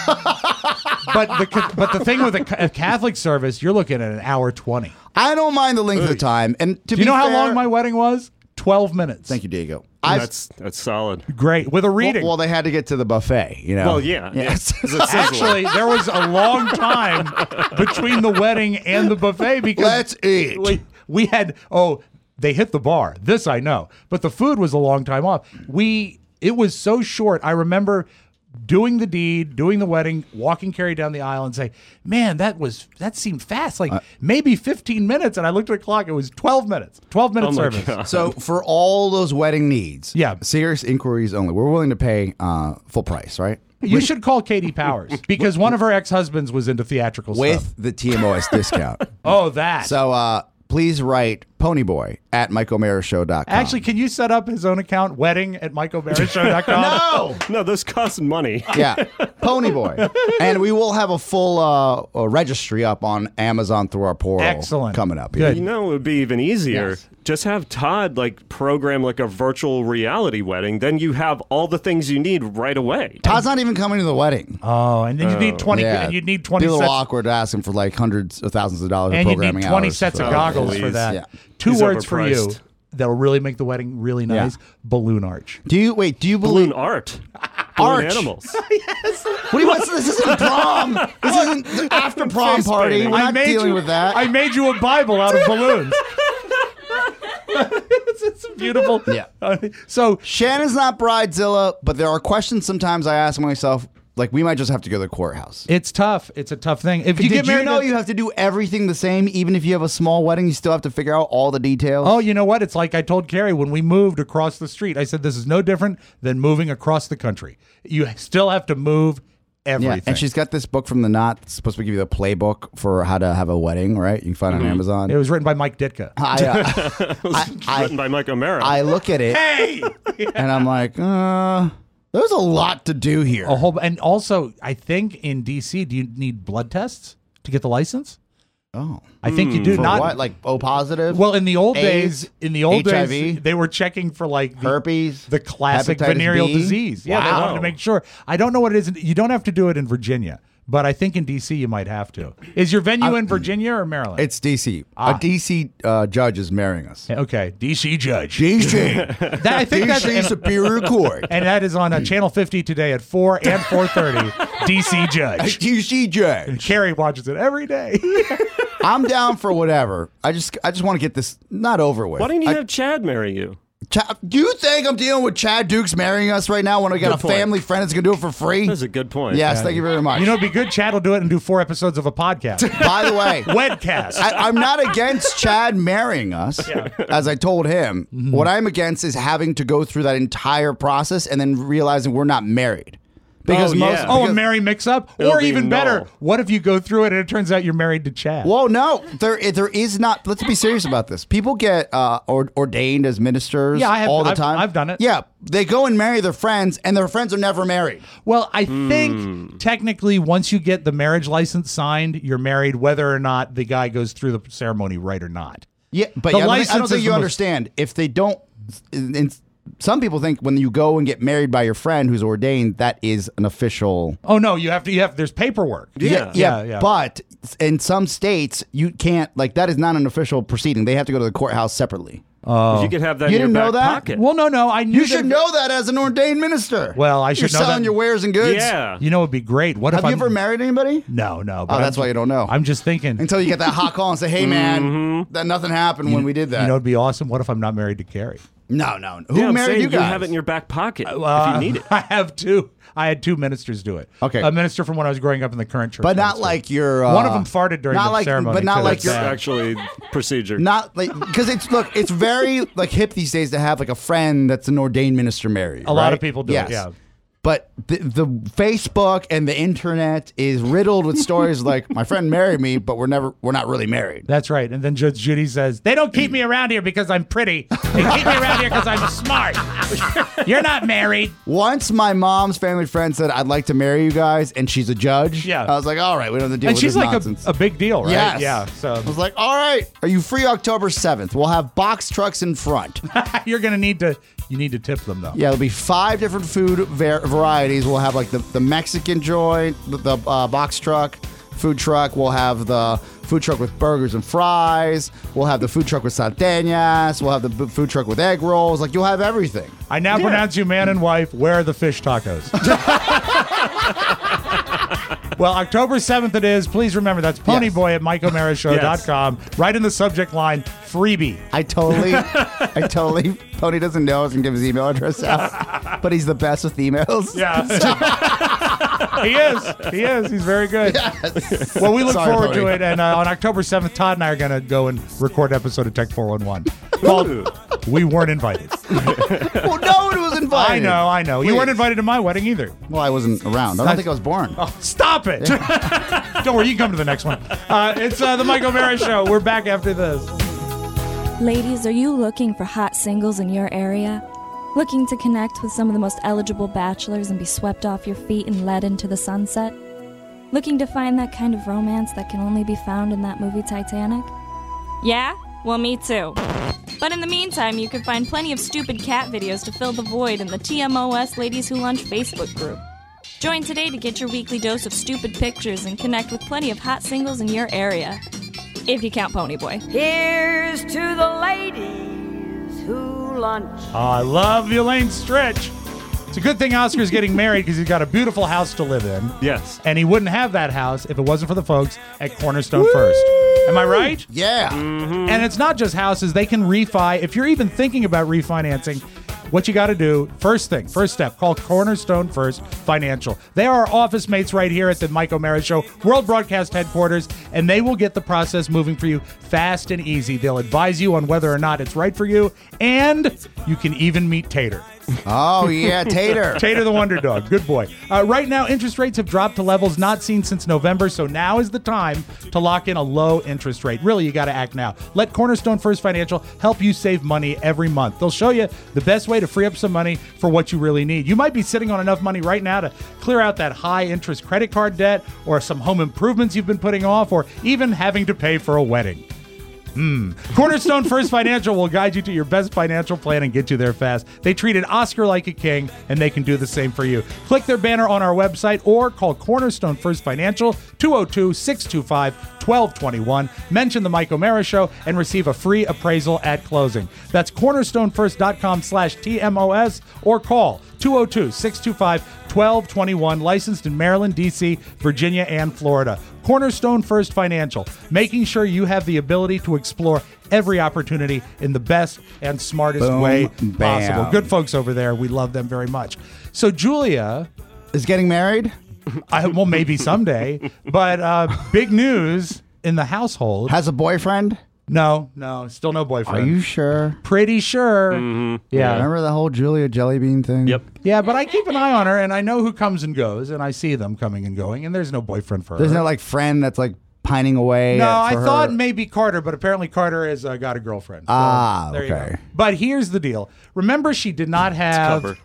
but the but the thing with a, ca- a Catholic service, you're looking at an hour twenty. I don't mind the length of the time. And to Do you be know how fair- long my wedding was? Twelve minutes. Thank you, Diego. I- That's that's solid. Great with a reading. Well, well, they had to get to the buffet, you know. Well, yeah. Yes. yeah. Actually, there was a long time between the wedding and the buffet because Let's eat. We, we had oh they hit the bar. This I know, but the food was a long time off. We it was so short. I remember doing the deed, doing the wedding, walking Carrie down the aisle, and say, "Man, that was that seemed fast. Like maybe fifteen minutes." And I looked at the clock; it was twelve minutes. Twelve minute Oh my service. God. So for all those wedding needs, Yeah. serious inquiries only. We're willing to pay uh, full price, right? You should call Katie Powers because one of her ex-husbands was into theatrical With stuff. the T M O S discount. Oh, that. So uh, please write Ponyboy at mike o'mara show dot com. Actually, can you set up his own account, wedding at mike o'mara show dot com? no. No, those cost money. Yeah, Ponyboy. And we will have a full uh, uh, registry up on Amazon through our portal. Excellent. Coming up. Good. You know, it would be even easier. Yes. Just have Todd like program like a virtual reality wedding. Then you have all the things you need right away. Todd's not even coming to the wedding. Oh, and then you need twenty. Yeah. And you need twenty Be a little sets. awkward to ask him for like hundreds of thousands of dollars And of you programming need twenty hours sets of for- goggles please. for that. Yeah. Two He's words for you overpriced. that'll really make the wedding really nice. Balloon arch. Do you wait? Do you Balloon believe art. Balloon Arch. animals. What do you want? This isn't prom. This isn't the after prom Face party. painting. We're I not made dealing you, with that. I made you a Bible out of balloons. it's, it's beautiful. Yeah. Uh, so Shannon's not bridezilla, but there are questions sometimes I ask myself. Like we might just have to go to the courthouse. it's tough. It's a tough thing. If you Did get you married, know to- you have to do everything the same, even if you have a small wedding? You still have to figure out all the details. Oh, you know what? It's like I told Carrie when we moved across the street. I said this is no different than moving across the country. You still have to move everything. yeah. And she's got this book from the Knot. It's supposed to give you the playbook for how to have a wedding, right? You can find it on Amazon. It was written by Mike Ditka. I, uh, It was I- I- written by Mike O'Mara. I look at it Hey, and I'm like, uh, there's a lot to do here. a whole. And also, I think in D C, do you need blood tests to get the license? Oh, I think you do. for Not what? Like O positive? well. In the old AIDS, days, in the old H I V, days, they were checking for like the, herpes, the classic hepatitis venereal B? disease. Yeah, they Wow. wanted to make sure. I don't know what it is. You don't have to do it in Virginia, but I think in D C you might have to. Is your venue in Virginia or Maryland? It's D C. Ah. A D C uh, judge is marrying us. Okay, D C judge. D C. That, I think that's D C and, Superior Court. and that is on uh, Channel fifty today at four and four thirty. D C judge. D C judge. Carrie watches it every day. I'm down for whatever. I just, I just want to get this not over with. Why didn't you I- have Chad marry you? Chad, do you think I'm dealing with Chad Dukes marrying us right now when I got Good a point. family friend that's gonna do it for free? That's a good point. Yes, thank you very much. You know, it'd be good. Chad will do it and do four episodes of a podcast. By the way, Wedcast. I, I'm not against Chad marrying us, as I told him. Mm-hmm. What I'm against is having to go through that entire process and then realizing we're not married. Because Oh, most, yeah. oh, a because- merry mix-up, It'll or be even null. better, what if you go through it and it turns out you're married to Chad? Whoa, no, there there is not. Let's be serious about this. People get uh, or, ordained as ministers Yeah, I have- all the I've- time. I've done it. Yeah, they go and marry their friends, and their friends are never married. Well, I think technically, once you get the marriage license signed, you're married, whether or not the guy goes through the ceremony right or not. Yeah, but The I don't, think, I license don't think is you the most- understand. If they don't, in, in- some people think when you go and get married by your friend who's ordained, that is an official. Oh no, you have to. You have. There's paperwork. Yeah, yeah, But in some states, you can't. Like that is not an official proceeding. They have to go to the courthouse separately. Oh, You could have that You in your didn't know back that? pocket. Well, no, no. I knew You that- should know that as an ordained minister. Well, I should You're know selling that. your wares and goods. Yeah. You know, it'd be great. What Have if you I'm, ever married anybody? No, no. Oh, but that's I'm, why you don't know. I'm just thinking. Until you get that hot call and say, "Hey, man, that nothing happened when we did that." You know, it'd be awesome. What if I'm not married to Carrie? No, no. Who Yeah, I'm married saying you guys? have it in your back pocket Uh, if you need it. I have two. I had two ministers do it. Okay. A minister from when I was growing up in the current church. But not minister. like your. Uh, One of them farted during not the like, ceremony. But not too. like That's your. bad. Actually, procedure. Not like because it's look, it's very like hip these days to have like a friend that's an ordained minister married. A lot right? of people do yes. it, yeah. But the, the Facebook and the internet is riddled with stories like my friend married me, but we're never we're not really married. That's right. And then Judge Judy says, they don't keep me around here because I'm pretty. They keep me around here because I'm smart. You're not married. Once my mom's family friend said, I'd like to marry you guys, and she's a judge. Yeah. I was like, all right, we don't have to deal And with she's this like nonsense. a, a big deal, right? Yes. Yeah. So I was like, all right, are you free October seventh? We'll have box trucks in front. you're going to need to, you need to tip them though. Yeah, there'll be five different food var- varieties. We'll have like the, the Mexican joint, the, the uh, box truck, food truck. We'll have the food truck with burgers and fries. We'll have the food truck with salteñas. We'll have the b- food truck with egg rolls. Like, you'll have everything. I now pronounce you man and wife. Where are the fish tacos? Well, October seventh it is. Please remember, that's ponyboy at mike o'mara show dot com. Right in the subject line, freebie. I totally, I totally, Pony doesn't know I was going to give his email address out, but he's the best with emails. Yeah. He is. He is. He's very good. Yes. Well, we look Sorry, forward Pony. to it. And uh, on October seventh, Todd and I are going to go and record an episode of Tech four one one called We Weren't Invited. Well, no one was invited. I know, I know. You Please. weren't invited to my wedding either. Well, I wasn't around. I don't That's- think I was born. Oh, stop it. Don't worry, you can come to the next one. Uh, it's uh, the Mike O'Mara Show. We're back after this. Ladies, are you looking for hot singles in your area? Looking to connect with some of the most eligible bachelors and be swept off your feet and led into the sunset? Looking to find that kind of romance that can only be found in that movie Titanic? Yeah? Well, me too. But in the meantime, you can find plenty of stupid cat videos to fill the void in the T M O S Ladies Who Lunch Facebook group. Join today to get your weekly dose of stupid pictures and connect with plenty of hot singles in your area. If you count Ponyboy. Here's to the ladies who lunch. Oh, I love Elaine Stritch. It's a good thing Oscar's getting married because he's got a beautiful house to live in. Yes. And he wouldn't have that house if it wasn't for the folks at Cornerstone First. Am I right? Yeah. Mm-hmm. And it's not just houses. They can refi. If you're even thinking about refinancing, what you got to do, first thing, first step, call Cornerstone First Financial. They are our office mates right here at the Mike O'Mara Show, World Broadcast Headquarters, and they will get the process moving for you fast and easy. They'll advise you on whether or not it's right for you, and you can even meet Tater. Oh, yeah, Tater. Tater the Wonder Dog. Good boy. Uh, right now, interest rates have dropped to levels not seen since November, so now is the time to lock in a low interest rate. Really, you got to act now. Let Cornerstone First Financial help you save money every month. They'll show you the best way to free up some money for what you really need. You might be sitting on enough money right now to clear out that high-interest credit card debt or some home improvements you've been putting off or even having to pay for a wedding. Hmm. Cornerstone First Financial will guide you to your best financial plan and get you there fast. They treated Oscar like a king, and they can do the same for you. Click their banner on our website or call Cornerstone First Financial, two oh two, six two five, one two two one. Mention the Mike O'Mara Show and receive a free appraisal at closing. That's cornerstonefirst.com slash TMOS or call two oh two, six two five, one two two one. Licensed in Maryland, D C, Virginia, and Florida. Cornerstone First Financial, making sure you have the ability to explore every opportunity in the best and smartest Boom, way bam. possible. Good folks over there. We love them very much. So Julia is getting married? I, well, maybe someday. But uh, big news in the household. Has a boyfriend? No, no, still no boyfriend. Are you sure? Pretty sure. Mm-hmm. Yeah. Remember the whole Julia Jellybean thing? Yep. Yeah, but I keep an eye on her, and I know who comes and goes, and I see them coming and going, and there's no boyfriend for There's her. no like friend that's like pining away. No, at- I for thought her? maybe Carter, but apparently Carter has uh, got a girlfriend. So Ah, there you okay. go. But here's the deal. Remember, she did not have. covered.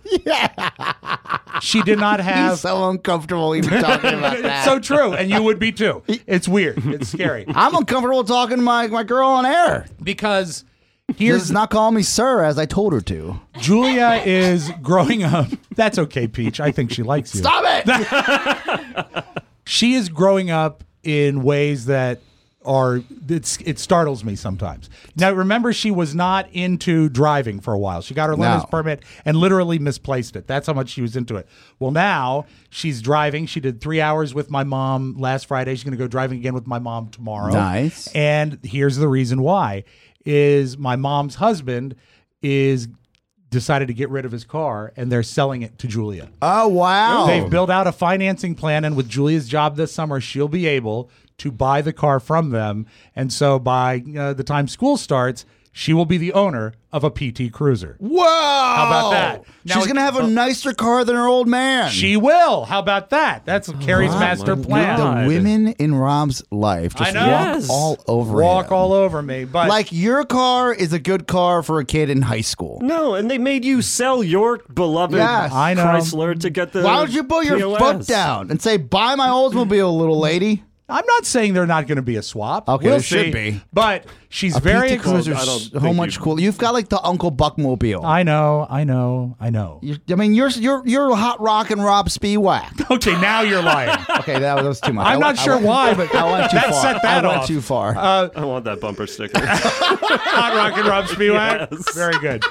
She did not have. He's so uncomfortable even talking about It's that. so true, and you would be too. It's weird. It's scary I'm uncomfortable talking to my, my girl on air. because Here's here's not calling me sir as I told her to. Julia is growing up. That's okay, Peach. I think she likes you. Stop it! She is growing up in ways that are it's, it startles me sometimes. Now, remember, she was not into driving for a while. She got her learner's No. permit and literally misplaced it. That's how much she was into it. Well, now she's driving. She did three hours with my mom last Friday. She's going to go driving again with my mom tomorrow. Nice. And here's the reason why: is my mom's husband is decided to get rid of his car, and they're selling it to Julia. Oh, wow. They've built out a financing plan, and with Julia's job this summer, she'll be able to buy the car from them. And so by uh, the time school starts, she will be the owner of a P T Cruiser. Whoa! How about that? Now She's going to have a nicer car than her old man. She will. How about that? That's Carrie's Rob, master my plan. God. The women in Rob's life just I know. walk Yes. all over Walk him. all over me. But Like, your car is a good car for a kid in high school. No, and they made you sell your beloved Yes. I know. Chrysler to get the Why don't you put your P O S? foot down and say, buy my Oldsmobile, little lady? I'm not saying they're not going to be a swap. Okay, we'll there should see. be. But she's A very P T ex- Cruiser's I don't so think much you- cool. You've got like the Uncle Buckmobile. I know, I know, I know. You- I mean, you're you're you're hot rockin' Rob Spiewak. Okay, now you're lying. Okay, that, that was too much. I'm I not went- I sure went- why, but I went too that far. set that I went off. too far. Uh, I want that bumper sticker. Hot Rocket Rob Spiewak. Yes. Very good.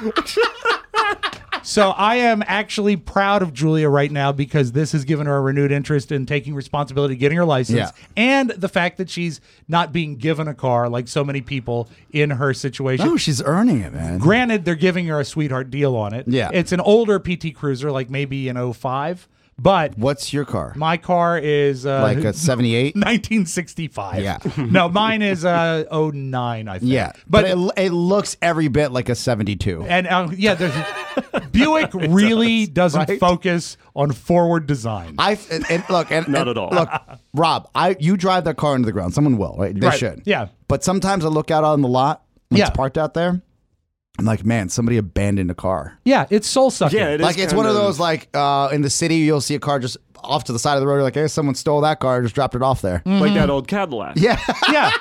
So I am actually proud of Julia right now because this has given her a renewed interest in taking responsibility, getting her license, Yeah. and the fact that she's not being given a car like so many people in her situation. No, she's earning it, man. Granted, they're giving her a sweetheart deal on it. Yeah. It's an older P T Cruiser, like maybe an oh five. But what's your car? My car is uh, Like a seventy-eight? nineteen sixty-five. Yeah. No, mine is uh, oh nine, I think. Yeah, But, but, it, it looks every bit like a seventy-two. and uh, yeah, there's Buick really doesn't right? focus on forward design. I and, and look and Not and at all. Look, Rob, I you drive that car into the ground. Someone will, right? They Right, should. yeah. But sometimes I look out on the lot when Yeah. it's parked out there. I'm like, man, somebody abandoned a car. Yeah, it's soul sucking. Yeah, it is Like it's kind one of of- those like uh, in the city you'll see a car just off to the side of the road. You're like, hey, someone stole that car, just dropped it off there. like that old Cadillac. Yeah, Yeah.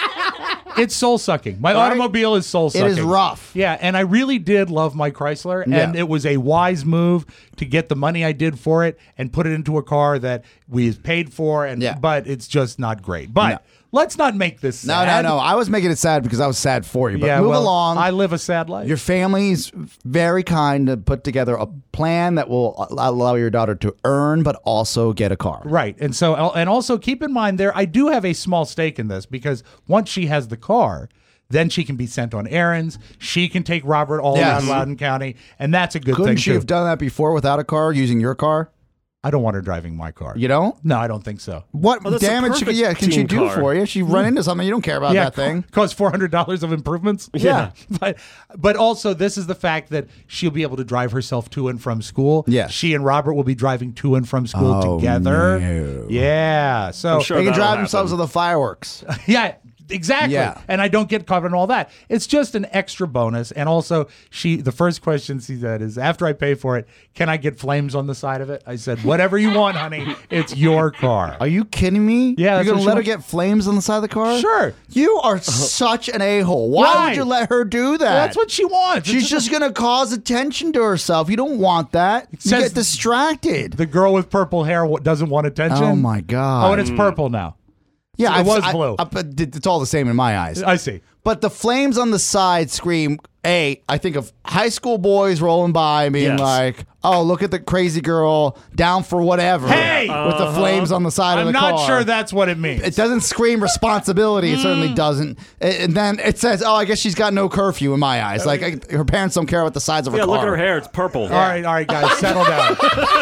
It's soul sucking. My Right? automobile is soul it sucking. is rough. Yeah, and I really did love my Chrysler, and Yeah. it was a wise move to get the money I did for it and put it into a car that we paid for, and Yeah. but it's just not great. But No. let's not make this No, sad. no, no. I was making it sad because I was sad for you. But Yeah, move well, along. I live a sad life. Your family's very kind to put together a plan that will allow your daughter to earn, but also get a car. Right. And so, and also keep in mind there, I do have a small stake in this because once she has the car, then she can be sent on errands. She can take Robert all Yes. around Loudoun County, and that's a good Couldn't thing she too. have done that before without a car, using your car? I don't want her driving my car. You don't? No, I don't think so. What Oh, that's a damage? perfect Yeah, can she teen do car. for you? She run into something you don't care about yeah, that thing. costs four hundred dollars of improvements. Yeah. but but also this is the fact that she'll be able to drive herself to and from school. Yes. she and Robert will be driving to and from school Oh, together. no. Yeah, so I'm sure They can that'll drive themselves happen. to the fireworks. yeah. Exactly. Yeah. And I don't get covered and all that. It's just an extra bonus. And also, she the first question she said is, after I pay for it, can I get flames on the side of it? I said, whatever you want, honey. It's your car. Are you kidding me? Yeah, that's You're what gonna she let her wants. get flames on the side of the car? Sure. You are such an a-hole. Why Why? would you let her do that? That's what she wants. She's It's just gonna cause attention to herself. You don't want that. You says- get distracted. the girl with purple hair wa- doesn't want attention. Oh my god. Oh, and it's purple now. yeah, it I've- was I- blue. I- but it's all the same in my eyes. I see. But the flames on the side scream, A, I think of high school boys rolling by being Yes. like, oh, look at the crazy girl down for whatever. Hey! With the flames on the side of I'm the car. not sure that's what it means. It doesn't scream responsibility. It Mm. certainly doesn't. And then it says, oh, I guess she's got no curfew in my eyes. Like, I, her parents don't care about the size of her Yeah, car. look at her hair. It's purple. All right, all right, guys, settle down.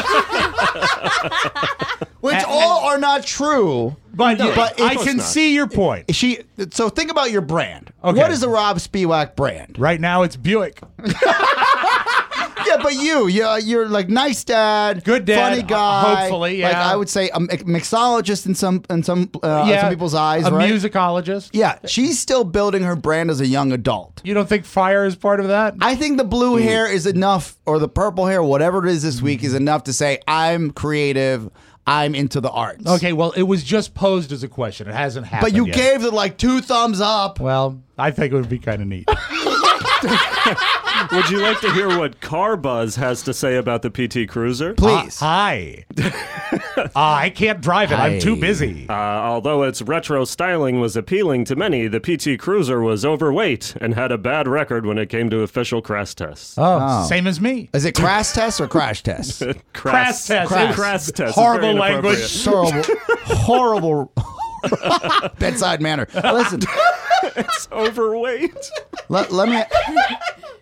Which And- all are not true. But, No, yeah, but I it's can not. see your point. She. So think about your brand. Okay. What is the Rob Spiewak brand? Right now, it's Buick. Yeah, but you, you're, you're like nice dad, Good dad, funny uh, guy. hopefully, Like yeah. I would say, a mi- mixologist in some in some uh, yeah, some people's eyes, a right? musicologist. Yeah, she's still building her brand as a young adult. You don't think fire is part of that? I think the blue hair is enough, or the purple hair, whatever it is this week, is enough to say I'm creative. I'm into the arts. Okay, well, it was just posed as a question. It hasn't happened But you yet. gave it like two thumbs up. Well, I think it would be kind of neat. Would you like to hear what Car Buzz has to say about the P T Cruiser? Please. Uh, hi. uh, I can't drive it. I'm too Hi. busy. Uh, although its retro styling was appealing to many, the P T Cruiser was overweight and had a bad record when it came to official crash tests. Oh, Oh. same as me. Is it crash test or crash test? Crash test. Crash. It's Crash test is Horrible very language. horrible, horrible bedside manner. Listen, It's overweight. let, let me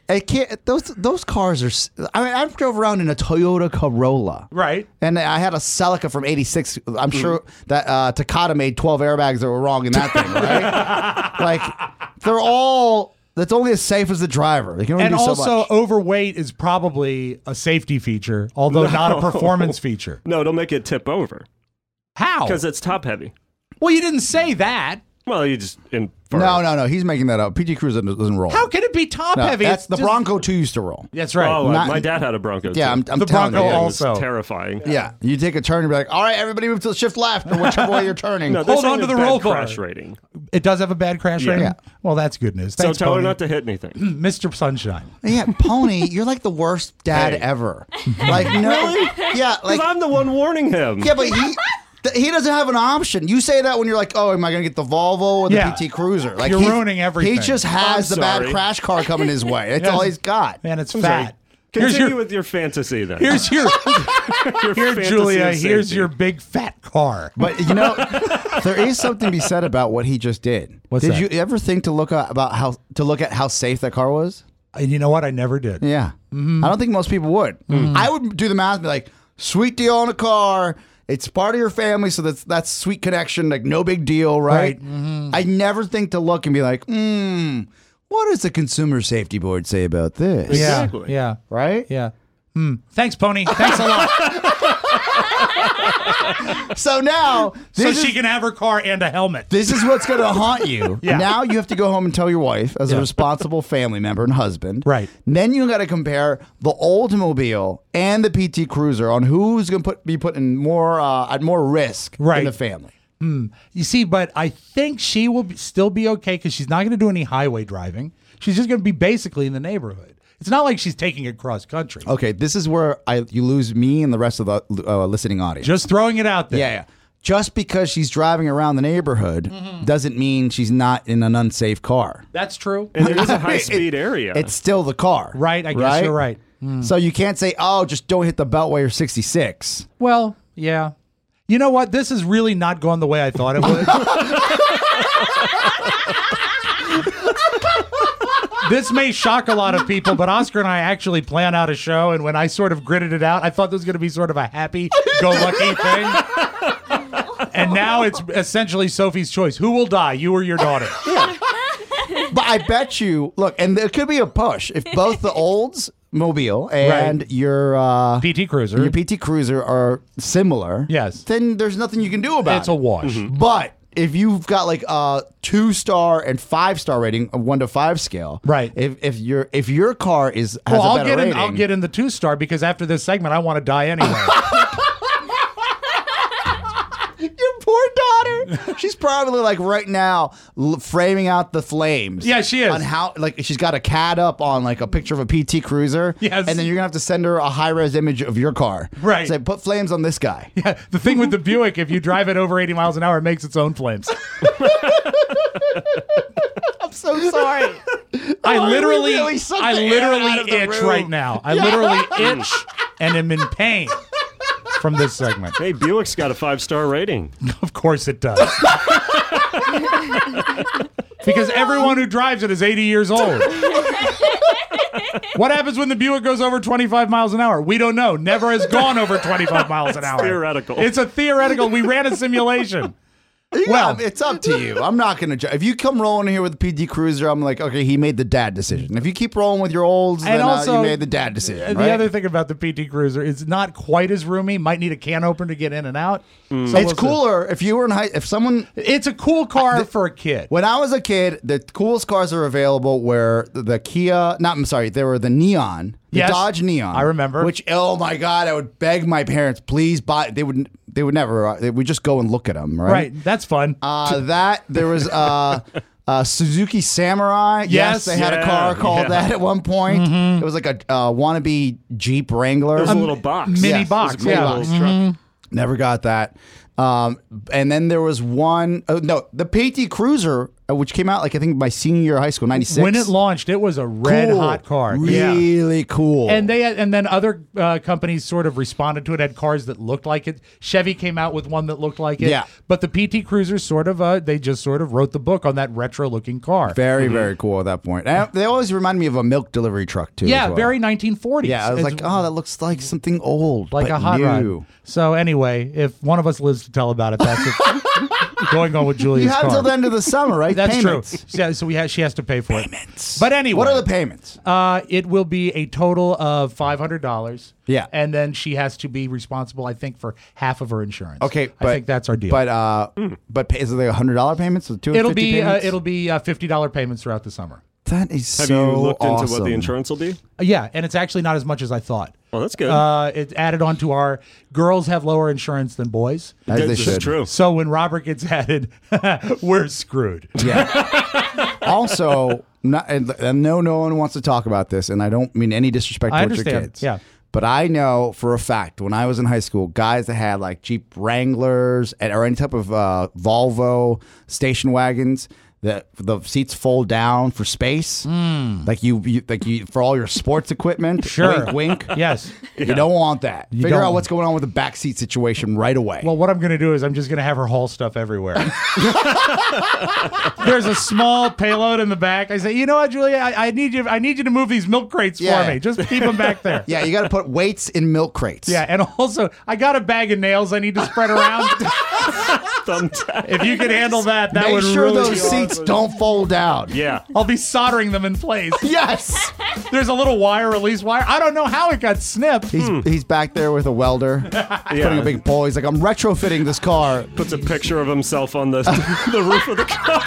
I can't. Those those cars are. s- I mean, I've drove around in a Toyota Corolla, Right. and I had a Celica from eighty-six. I'm sure that uh, Takata made twelve airbags that were wrong in that thing, right? Like they're all. That's only as safe as the driver. They can only And do so also, much. overweight is probably a safety feature, although not a No. performance feature. No, it'll make it tip over. How? Because it's top heavy. Well, you didn't say that. Well, you just in. No, no, no. He's making that up. P T Cruiser doesn't roll. How can it be top No, heavy? That's It's the just- Bronco two used to roll. That's right. Oh, uh, Not- my dad had a Bronco. Yeah, too. I'm, I'm The telling Bronco you. It was also. terrifying. Yeah, you take a turn and be like, all right, everybody move to the shift left or whichever way you're turning. No, this Hold on ain't to a the bad roll bar. crash rating. It does have a bad crash Yeah. rating? Yeah. Well, that's good news. So Thanks, tell Pony. her not to hit anything. Mister Sunshine. Yeah, Pony, you're like the worst dad Hey. ever. Like, no, yeah, like, Because I'm the one warning him. yeah, but he. th- He doesn't have an option. You say that when you're like, "Oh, am I going to get the Volvo or the Yeah. P T Cruiser?" Like You're he- ruining everything. He just has I'm the bad sorry. crash car coming his way. That's Yes. all he's got. Man, it's I'm fat. sorry. Here's Continue your, with your fantasy then. here's your, Your here, fantasy Julia, of here's safety. your big fat car. But you know, there is something to be said about what he just did. What's did that? you ever think to look at, about how to look at how safe that car was? And you know what? I never did. Yeah, Mm-hmm. I don't think most people would. I would do the math, and be like, "Sweet deal on a car. It's part of your family, so that's that's sweet connection. Like no big deal, right?" Right. Mm-hmm. I never think to look and be like, "Hmm, what does the Consumer Safety Board say about this?" Yeah. Exactly. Yeah. Right? Yeah. Hmm. Thanks, Pony. Thanks a lot. So now, so this she is, can have her car and a helmet. this is what's going to haunt you. Yeah. Now you have to go home and tell your wife, as Yeah. a responsible family member and husband. Right. Then you got to compare the Oldsmobile and the P T Cruiser on who's going to put be put in more uh, at more risk Right. in the family. You see, but I think she will be, still be okay because she's not going to do any highway driving. She's just going to be basically in the neighborhood. It's not like she's taking it cross country. Okay, this is where I you lose me and the rest of the uh, listening audience. Just throwing it out there. yeah, yeah. Just because she's driving around the neighborhood doesn't mean she's not in an unsafe car. That's true. And it is a high speed area. It's still the car. Right, I guess you're right. So you can't say, oh, just don't hit the Beltway or sixty-six. Well, yeah. You know what? This is really not going the way I thought it would. This may shock a lot of people, but Oscar and I actually plan out a show, and when I sort of gritted it out, I thought this was going to be sort of a happy-go-lucky thing. And now it's essentially Sophie's choice. Who will die, you or your daughter? But I bet you, look, and there could be a push. If both the Oldsmobile and Right. your uh, P T Cruiser. your P T Cruiser are similar, Yes. then there's nothing you can do about It's it. a wash. But if you've got like a two star and five star rating, a one to five scale, Right. If if your if your car is has Well, a I'll better get in. rating, I'll get in the two star because after this segment, I want to die anyway. Your poor daughter. She's probably like right now l- framing out the flames. Yeah, she is. On how like she's got a cat up on like a picture of a P T Cruiser. Yes. And then you're gonna have to send her a high res image of your car. Right. Say put flames on this guy. Yeah, the thing with the Buick, if you drive it over eighty miles an hour, it makes its own flames. I'm so sorry. I Oh, literally, we really sucked I the air literally out of the itch room. right now. I literally itch and am in pain from this segment. Hey, Buick's got a five star rating. Of course it does. Because everyone who drives it is eighty years old. What happens when the Buick goes over twenty-five miles an hour? We don't know. Never has gone over twenty-five miles an hour. theoretical. It's a theoretical. We ran a simulation. Well, Well, it's up to you. I'm not going to judge. If you come rolling here with the P T Cruiser, I'm like, okay, he made the dad decision. If you keep rolling with your olds, And then also, uh, you made the dad decision. And right? the other thing about the P T Cruiser is not quite as roomy. Might need a can opener to get in and out. So it's we'll see. cooler if you were in high. If someone, It's a cool car for a kid. when I was a kid, the coolest cars are available. Where the, the Kia, not I'm sorry, they were the Neon, the Yes. Dodge Neon. I remember. Which oh my god, I would beg my parents, please buy. They would. They would never. Uh, they would just go and look at them. Right. Right. That's fun. Uh, that there was uh, uh, Suzuki Samurai. Yes. they had Yeah, a car called yeah. that at one point. Mm-hmm. It was like a uh, wannabe Jeep Wrangler. There's a little box. mini Yes, box. It's a Yeah. little truck. Never got that. Um, and then there was one oh no, the P T Cruiser uh, which came out like I think my senior year of high school, ninety-six. When it launched, it was a red Cool. hot car. Really yeah. cool. And they had, and then other uh, companies sort of responded to it. Had cars that looked like it. Chevy came out with one that looked like it. Yeah. But the P T Cruisers sort of uh, they just sort of wrote the book on that retro looking car. Very very cool at that point. And they always remind me of a milk delivery truck too. Yeah, as well. very nineteen forties. Yeah, I was It's like, oh, that looks like something old, like but a hot new. rod. So anyway, if one of us lives to tell about it, that's it. Going on with Julia's You have car. until the end of the summer, right? That's Payments. true. Yeah, so we ha- she has to pay for payments. it. But anyway, What are the payments? Uh, it will be a total of five hundred dollars. Yeah. And then she has to be responsible, I think, for half of her insurance. Okay, but, I think that's our deal. But uh, but pay, is it like a hundred dollar payments? Or two it'll fifty be uh, payments? it'll be uh, fifty dollar payments throughout the summer. That is Have so you looked into what awesome. the insurance will be? Uh, yeah, and it's actually not as much as I thought. Oh, that's good. Uh, it's added on to our girls have lower insurance than boys. As they This is should. true. So when Robert gets added, we're screwed. Yeah. also, not, and, and no, no one wants to talk about this, and I don't mean any disrespect I towards your understand, kids. yeah. But I know for a fact when I was in high school, guys that had like Jeep Wranglers and, or any type of uh, Volvo station wagons, that the seats fold down for space, like you, you, like you for all your sports equipment. Sure. Wink, wink. Yes. You don't want that. You Figure don't. out what's going on with the backseat situation right away. Well, what I'm going to do is I'm just going to have her haul stuff everywhere. There's a small payload in the back. I say, you know what, Julia, I, I need you. I need you to move these milk crates Yeah. for me. Just keep them back there. yeah, you got to put weights in milk crates. Yeah, and also I got a bag of nails I need to spread around. Thumbtack. If you could handle that, that Make would sure really those be seats awesome. don't fold down. Yeah. I'll be soldering them in place. Yes. There's a little wire, release wire. I don't know how it got snipped. He's he's back there with a welder, putting Yeah. a big pole. He's like, I'm retrofitting this car. Puts a picture of himself on the the roof of the car.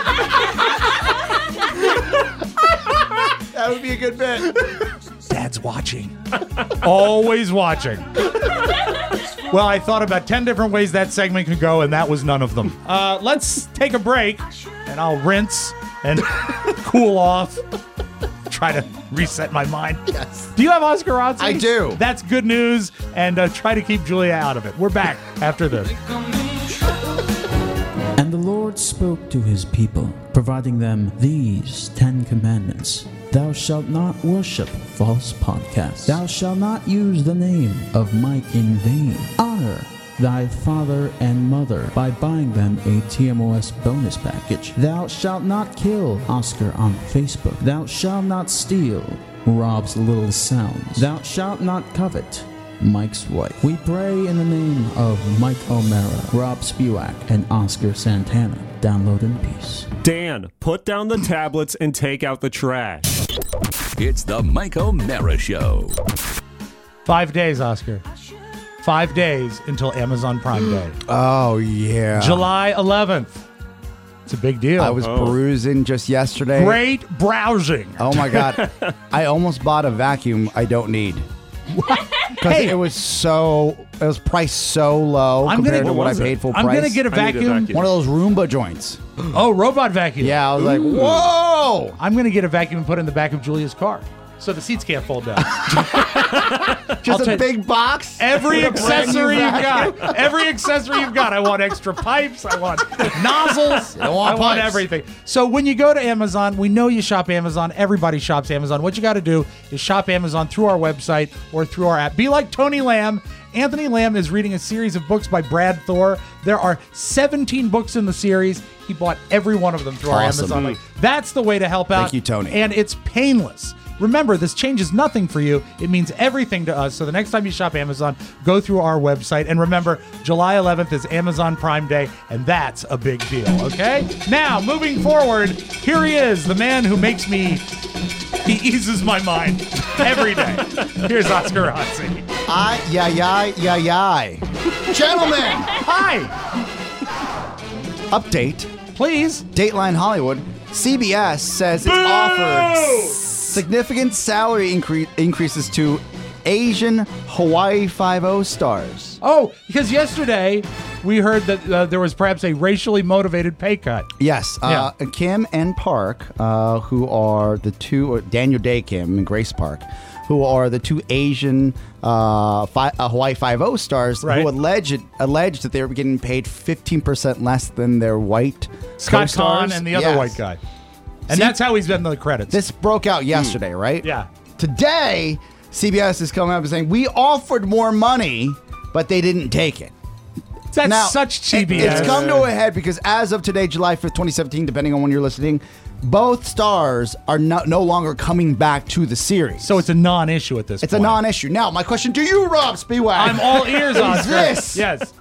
That would be a good bit. Dad's watching. Always watching. Well, I thought about ten different ways that segment could go, and that was none of them. Uh, let's take a break, and I'll rinse and cool off. Try to reset my mind. Yes. Do you have Oscar Rotzi? I do. That's good news, and uh, try to keep Julia out of it. We're back after this. And the Lord spoke to his people, providing them these Ten Commandments. Thou shalt not worship false podcasts. Thou shalt not use the name of Mike in vain. Honor thy father and mother by buying them a T M O S bonus package. Thou shalt not kill Oscar on Facebook. Thou shalt not steal Rob's little sounds. Thou shalt not covet Mike's wife. We pray in the name of Mike O'Mara, Rob Spewak, and Oscar Santana. Download in peace. Dan, put down the tablets and take out the trash. It's the Mike O'Mara Show. Five days, Oscar. Five days until Amazon Prime Day. Oh, yeah. July eleventh. It's a big deal. I was perusing just yesterday. Great browsing. Oh, my God. I almost bought a vacuum I don't need. Because Hey. it was so, it was priced so low I'm compared gonna- to what I was it? paid full I'm price. gonna get a I need a vacuum. vacuum. One of those Roomba joints. Oh, robot vacuum. Yeah, I was like, whoa. I'm going to get a vacuum and put it in the back of Julia's car so the seats can't fold down. Just I'll a tell- big box. Every with a brand new accessory you've vacuum. got. Every accessory you've got. I want extra pipes. I want nozzles. don't want I want pipes. everything. So when you go to Amazon, we know you shop Amazon. Everybody shops Amazon. What you got to do is shop Amazon through our website or through our app. Be like Tony Lamb. Anthony Lamb is reading a series of books by Brad Thor. There are seventeen books in the series. He bought every one of them through our Awesome. Amazon link. That's the way to help out. Thank you, Tony. And it's painless. Remember, this changes nothing for you. It means everything to us. So the next time you shop Amazon, go through our website. And remember, July eleventh is Amazon Prime Day, and that's a big deal, okay? Now, moving forward, here he is, the man who makes me, he eases my mind every day. Here's Oscar Rotzi. I, yeah, yeah, yeah, yeah. Gentlemen, Hi, update. please. Dateline Hollywood. C B S says it's offered significant salary incre- increases to Asian Hawaii Five-O stars. Oh, because yesterday we heard that uh, there was perhaps a racially motivated pay cut. Yes, uh, Yeah. Kim and Park, uh, who are the two, uh, Daniel Day Kim and Grace Park, who are the two Asian uh, fi- uh, Hawaii Five-O stars Right. who alleged alleged that they were getting paid fifteen percent less than their white Scott co-stars. Kahn and the other Yes. white guy. And See, that's how he's been in the credits. This broke out yesterday, right? Yeah. Today, C B S is coming up and saying, we offered more money, but they didn't take it. That's Now, such C B it- S. It's come to a head because as of today, July fifth, twenty seventeen, depending on when you're listening, both stars are no, no longer coming back to the series. So it's a non-issue at this It's point. a non-issue. Now, my question to you, Rob Spiewak. I'm all ears, Is Oscar. this, Yes.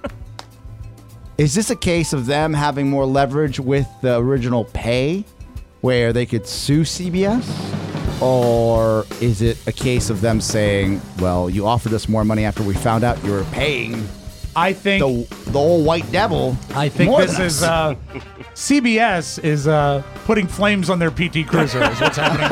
is this a case of them having more leverage with the original pay where they could sue C B S? Or is it a case of them saying, well, you offered us more money after we found out you were paying I think the, the old white devil I think more this than is us? uh, C B S is uh, putting flames on their P T Cruiser is what's happening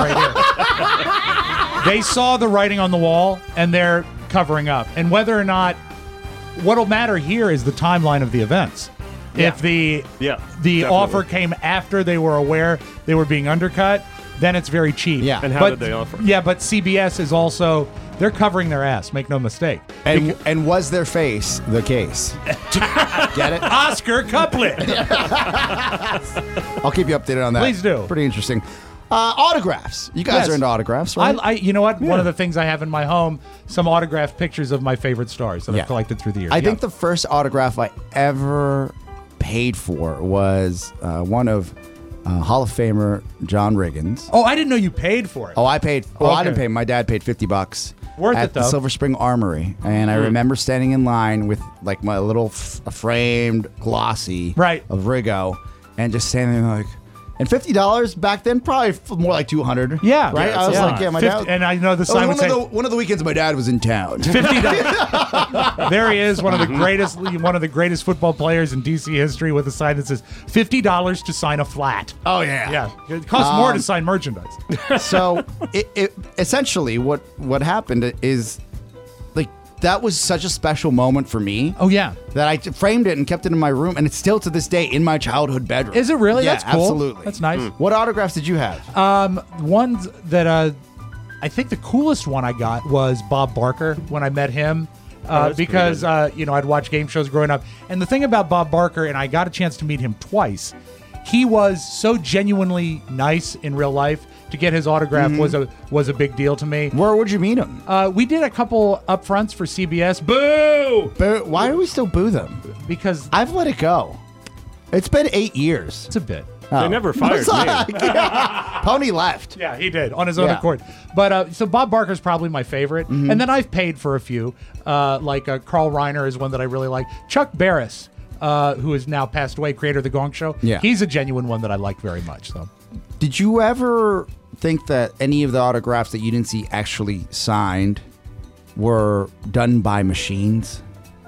right here. They saw the writing on the wall and they're covering up. And whether or not what'll matter here is the timeline of the events. Yeah. If the Yeah, the definitely. offer came after they were aware they were being undercut, then it's very cheap. Yeah. And how but, did they offer? Yeah, but C B S is also they're covering their ass. Make no mistake. And, and was their face the case? Get it? Oscar Couplet. I'll keep you updated on that. Please do. Pretty interesting. Uh, autographs. You guys Yes. are into autographs, right? I, I, you know what? One of the things I have in my home, some autographed pictures of my favorite stars that Yeah. I've collected through the years. I Yeah. think the first autograph I ever paid for was uh, one of uh, Hall of Famer John Riggins. Oh, I didn't know you paid for it. Oh, I paid. Well, I Okay. didn't pay. My dad paid fifty bucks. Worth at it, the though. Silver Spring Armory, and I Mm. remember standing in line with like my little f- framed glossy Right. of Rigo, and just standing there like, and fifty dollars back then probably f- more like two hundred. Yeah. right. Yeah, I was yeah. like, yeah, my Fifty- dad. and I know the That was sign would one, of say- the, one of the weekends my dad was in town. Fifty dollars. There he is, one of the greatest, one of the greatest football players in D C history, with a sign that says fifty dollars to sign a flat. Oh yeah, Yeah, it costs more to Um, sign merchandise. so it, it essentially what what happened is like that was such a special moment for me. Oh yeah, that I t- framed it and kept it in my room, and it's still to this day in my childhood bedroom. Is it really? Yeah, That's cool. absolutely. That's nice. What autographs did you have? Um, ones that uh, I think the coolest one I got was Bob Barker when I met him. Oh, Uh, that's pretty because good. uh, you know I'd watch game shows growing up, and the thing about Bob Barker, and I got a chance to meet him twice. He was so genuinely nice in real life. To get his autograph Mhm. was a was a big deal to me. Where would you meet him? Uh, we did a couple upfronts for C B S. Boo! Boo! Why do we still boo them? Because I've let it go. It's been eight years. It's a bit. They never fired It's like, me. yeah. Pony left. Yeah, he did on his own Yeah. accord. But uh, so Bob Barker's probably my favorite, Mhm. and then I've paid for a few. Uh, like uh, Carl Reiner is one that I really like. Chuck Barris, uh, who is now passed away, creator of the Gong Show. Yeah. He's a genuine one that I like very much. So Did you ever think that any of the autographs that you didn't see actually signed were done by machines?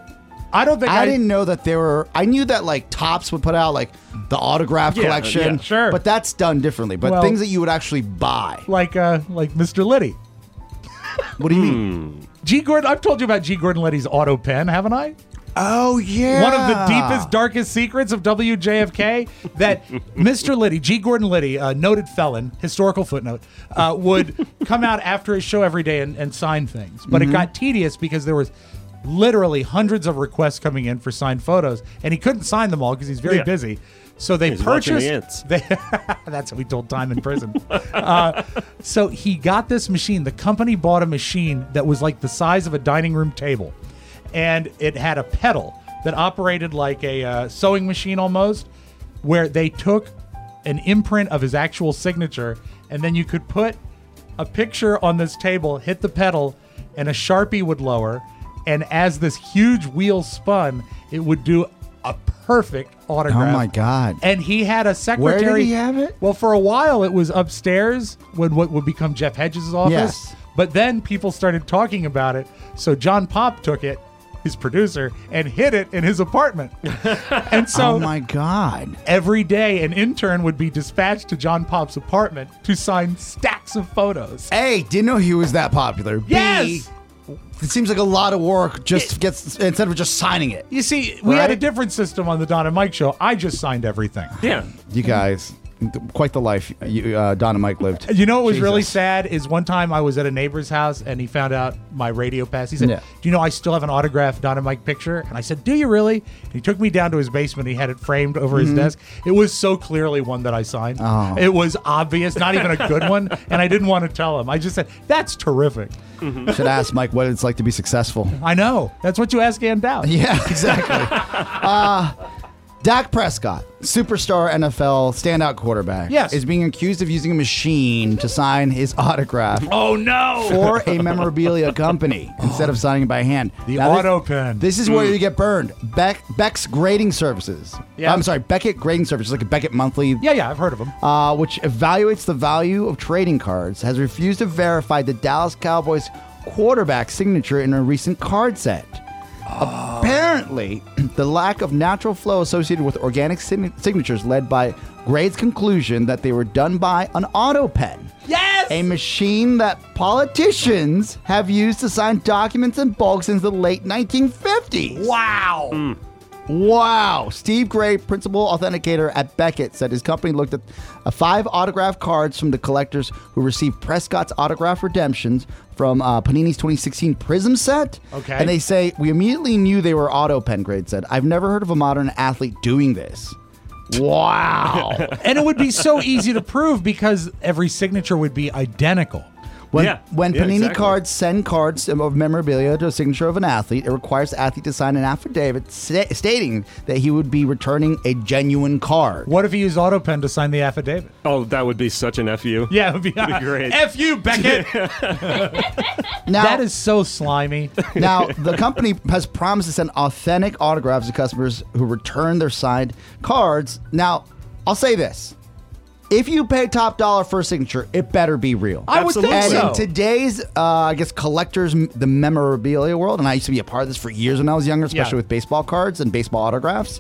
I don't think I, I, didn't know that there were. I knew that like Topps would put out like the autograph Yeah, collection, yeah, sure. but that's done differently. But Well- things that you would actually buy. like uh, like Mister Liddy. What do you Hmm. mean? G. Gordon. I've told you about G. Gordon Liddy's auto pen, haven't I? Oh yeah, One of the deepest, darkest secrets of W J F K that Mister Liddy, G. Gordon Liddy, a noted felon, historical footnote, uh, would come out after his show every day and, and sign things. But Mhm. it got tedious because there was literally hundreds of requests coming in for signed photos, and he couldn't sign them all because he's very Yeah. busy. So they He's watching the purchased. ants. They, that's what we told time in prison. uh, so he got this machine. The company bought a machine that was like the size of a dining room table, and it had a pedal that operated like a uh, sewing machine almost, where they took an imprint of his actual signature, and then you could put a picture on this table, hit the pedal, and a Sharpie would lower, and as this huge wheel spun, it would do a perfect autograph. Oh my god! And he had a secretary. Where did he have it? Well, for a while it was upstairs when what would become Jeff Hedges' office. Yes. But then people started talking about it, so John Pop took it, his producer, and hid it in his apartment. And so Oh my god! every day an intern would be dispatched to John Pop's apartment to sign stacks of photos. A, didn't know he was that popular. B, Yes! it seems like a lot of work just gets instead of just signing it. You see, we had a Right? different system on the Don and Mike show. I just signed everything. Yeah. You guys, quite the life you, uh, Don and Mike lived. You know what was Jesus. really sad is one time I was at a neighbor's house and he found out my radio pass. He said, Yeah. do you know I still have an autographed Don and Mike picture? And I said, do you really? And he took me down to his basement. He had it framed over his Mhm. desk. It was so clearly one that I signed. Oh. It was obvious, not even a good one. And I didn't want to tell him. I just said, that's terrific. Should ask Mike what it's like to be successful. I know. That's what you ask Ann Dowd. Yeah, exactly. uh, Dak Prescott, superstar N F L standout quarterback, Yes. is being accused of using a machine to sign his autograph Oh, no. for a memorabilia company instead of signing it by hand. The Now, this- auto pen. This is where you get burned. Beck, Beck's Grading Services. Yeah. I'm sorry, Beckett Grading Services, like a Beckett Monthly. Yeah, yeah, I've heard of him. Uh, which evaluates the value of trading cards, has refused to verify the Dallas Cowboys quarterback signature in a recent card set. Apparently, the lack of natural flow associated with organic sign- signatures led by Grade's conclusion that they were done by an auto pen. Yes! A machine that politicians have used to sign documents in bulk since the late nineteen fifties. Wow. Wow. Steve Gray, principal authenticator at Beckett, said his company looked at uh, five autograph cards from the collectors who received Prescott's autograph redemptions from uh, Panini's twenty sixteen Prism set. Okay. And they say, we immediately knew they were auto pen, Grade said. I've never heard of a modern athlete doing this. Wow. And it would be so easy to prove because every signature would be identical. When, Yeah. when Yeah, Panini exactly. cards send cards of memorabilia to a signature of an athlete, it requires the athlete to sign an affidavit sta- stating that he would be returning a genuine card. What if he used auto pen to sign the affidavit? Oh, that would be such an F U. Yeah, it would be, That'd be great. F you, Beckett. Now, that is so slimy. now, the company has promised to send authentic autographs to customers who return their signed cards. Now, I'll say this. If you pay top dollar for a signature, it better be real. I would think and so. in today's, uh, I guess, collectors, the memorabilia world, and I used to be a part of this for years when I was younger, especially Yeah. with baseball cards and baseball autographs,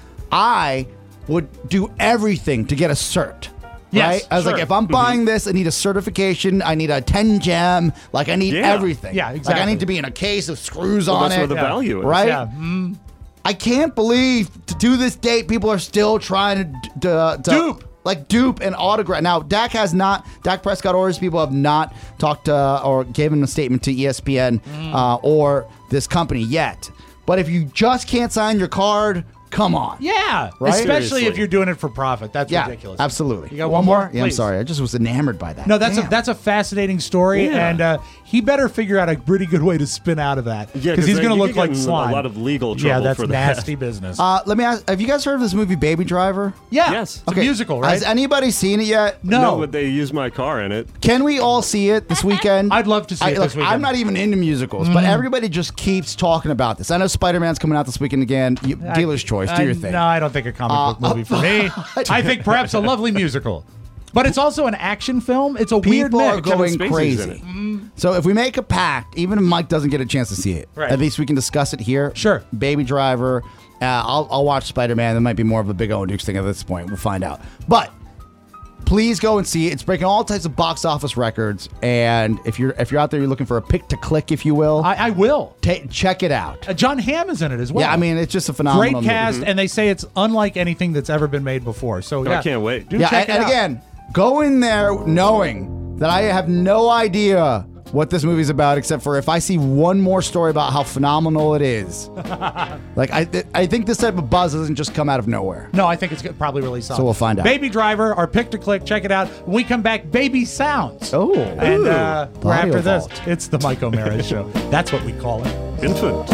I would do everything to get a cert. Yes, right? I was like, sure. if I'm buying this, I need a certification. I need a ten gem. Like, I need Yeah. everything. Yeah, Like, I exactly. need to be in a case of screws Well, on that's it. where the Yeah. value is. Right? Yeah. Mm. I can't believe to do this date, people are still trying to, to, to Dupe. like dupe and autograph. Now, Dak has not, Dak Prescott or his people have not talked uh, or given a statement to E S P N uh, or this company yet. But if you just can't sign your card, come on. Yeah. Right? Especially Seriously. if you're doing it for profit. That's Yeah, ridiculous. absolutely. You got one more? Yeah, I'm Please. sorry. I just was enamored by that. No, that's a Damn. that's a fascinating story, Yeah. and uh, he better figure out a pretty good way to spin out of that. Yeah, because he's they- going to you look could like get in slime. a lot of legal Yeah, trouble that's for that. nasty business. Uh, let me ask, have you guys heard of this movie, Baby Driver? yeah, yes. it's a musical, right? Has anybody seen it yet? no, No, but they use my car in it. Can we all see it this weekend? I'd love to see I, it look, this weekend. I'm not even into musicals, but everybody just keeps talking about this. I know Spider-Man's coming out this weekend again. You, I- dealer's choice. Do I- your thing. No, I don't think a comic Uh, book movie for me. I think perhaps a lovely musical. But it's also an action film. It's a weird People are mix. going Spacey's in crazy. it. So if we make a pact, even if Mike doesn't get a chance to see it, Right. at least we can discuss it here. Sure. Baby Driver. Uh, I'll, I'll watch Spider-Man. That might be more of a Big O and Dukes thing at this point. We'll find out. But please go and see it. It's breaking all types of box office records. And if you're if you're out there, you're looking for a pick to click, if you will, I, I will. ta- check it out. Uh, John Hamm is in it as well. Yeah, I mean, it's just a phenomenal great cast, movie. and they say it's unlike anything that's ever been made before. So I yeah, can't wait. Do Yeah, check and, it and out. again, go in there knowing that I have no idea what this movie's about, except for if I see one more story about how phenomenal it is. Like, I th- I think this type of buzz doesn't just come out of nowhere. No, I think it's probably really solid. So we'll find out. Baby Driver, our pick to click. Check it out. When we come back, Baby Sounds. Oh. And uh, The we're audio after this. vault. It's the Mike O'Mara Show. That's what we call it. Infant.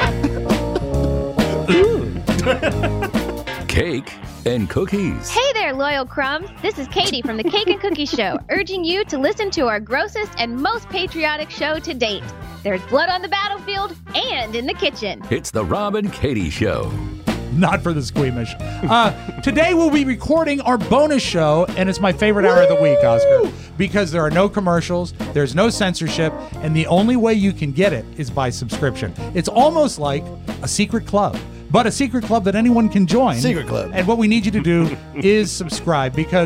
Cake and cookies. Hey there, loyal crumbs. This is Katie from the Cake and Cookie Show, urging you to listen to our grossest and most patriotic show to date. There's blood on the battlefield and in the kitchen. It's the Rob and Katie Show. Not for the squeamish. Uh, today we'll be recording our bonus show, and it's my favorite hour of the week, Oscar, because there are no commercials, there's no censorship, and the only way you can get it is by subscription. It's almost like a secret club, but a secret club that anyone can join. Secret club. And what we need you to do is subscribe, because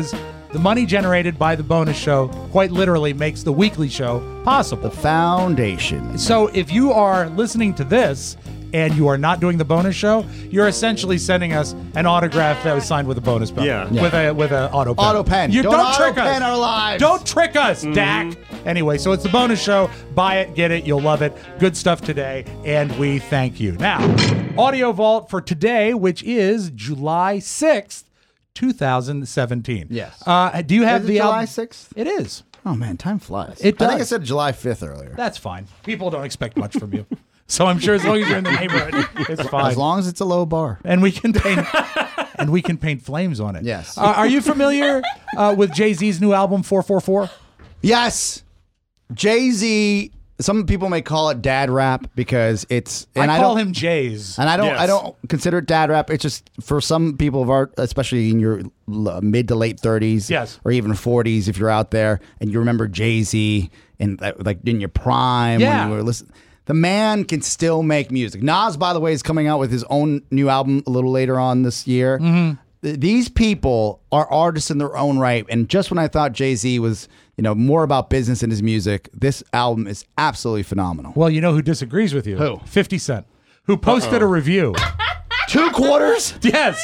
The money generated by the bonus show quite literally makes the weekly show possible. The foundation. So if you are listening to this and you are not doing the bonus show, you're essentially sending us an autograph that was signed with a bonus pen. Yeah. With a with an auto pen. Auto pen. You don't, don't, auto trick pen us. our lives. Don't trick us, Mm-hmm. Dak. Anyway, so it's the bonus show. Buy it, get it, you'll love it. Good stuff today, and we thank you. Now, Audio Vault for today, which is July sixth, twenty seventeen. Yes. Uh, do you have Is it the July album? sixth? It is. Oh man, time flies. It I think I does. said July fifth earlier. That's fine. People don't expect much from you. So I'm sure as long as you're in the neighborhood, it's fine. As long as it's a low bar. And we can paint and we can paint flames on it. Yes. Uh, are you familiar uh, with Jay-Z's new album four four four? Yes. Jay-Z, some people may call it dad rap because it's and I I, call don't, him Jay's. And I don't Yes. I don't consider it dad rap. It's just for some people of art, especially in your l- mid to late thirties, Yes. or even forties if you're out there and you remember Jay-Z and uh, like in your prime Yeah. when you were listening. The man can still make music. Nas, by the way, is coming out with his own new album a little later on this year. Mm-hmm. Th- These people are artists in their own right. And just when I thought Jay-Z was, you know, more about business in his music, this album is absolutely phenomenal. Well, you know who disagrees with you? Who? fifty Cent, who posted a review. Two quarters? Yes.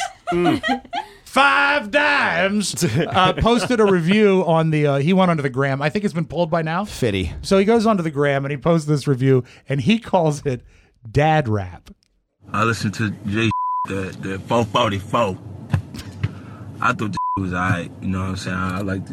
Five dimes. Uh, posted a review on the, uh, he went onto the gram. I think it's been pulled by now. Fitty. So he goes onto the gram and he posts this review and he calls it dad rap. I listened to Jay the the four forty-four. I thought the was alright, you know what I'm saying? I like the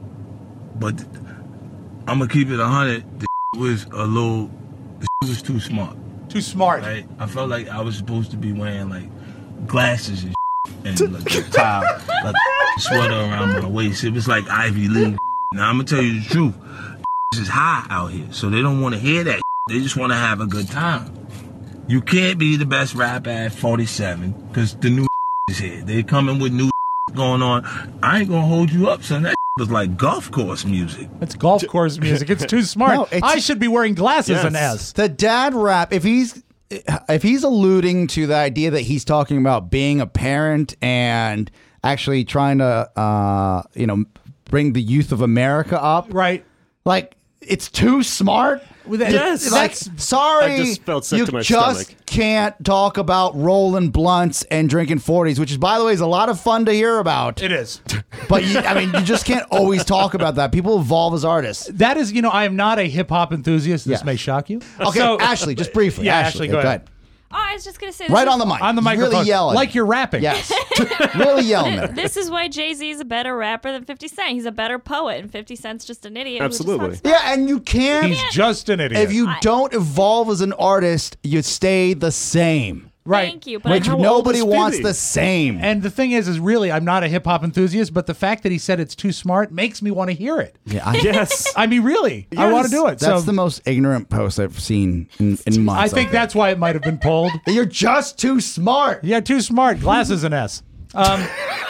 but I'm gonna keep it a hundred. The was a little, the was too smart. Too smart. Right? I felt like I was supposed to be wearing like glasses and and like a tie, like a sweater around my waist. It was like Ivy League. Now I'm gonna tell you the truth. This is high out here, so they don't want to hear that. They just want to have a good time. You can't be the best rapper at forty-seven because the new is here. They coming with new going on. I ain't gonna hold you up, son. That was like golf course music. It's golf course music. It's too smart. No, it's- I should be wearing glasses Yes. and S. The dad rap, if he's if he's alluding to the idea that he's talking about being a parent and actually trying to uh, you know, bring the youth of America up, right? Like it's too smart. Yes. Like, sorry, I just felt sick you to my just stomach. can't talk about rolling blunts and drinking forties, which is, by the way, is a lot of fun to hear about. It is. But you, I mean, you just can't always talk about that. People evolve as artists. That is, you know, I am not a hip hop enthusiast. This Yeah. may shock you. Okay, So- Ashley, just briefly. Yeah, Ashley, Ashley, go ahead. Oh, I was just gonna say Right this on the mic. On the Really microphone. yelling. Like you're rapping. Yes. Really yelling there. This is why Jay-Z is a better rapper than fifty Cent. He's a better poet, and fifty Cent's just an idiot. who just Absolutely. talks about- Yeah, and you can't. He's just an idiot. If you don't evolve as an artist, you stay the same. Right. Thank you, but Which I- nobody wants Fifty? the same. And the thing is, is really, I'm not a hip hop enthusiast, but the fact that he said it's too smart makes me want to hear it. Yeah, I, Yes. I mean, really, I want to do it. That's so the most ignorant post I've seen in, in months. I think that's why it might have been pulled. You're just too smart. Yeah, too smart. Glasses and S. Um,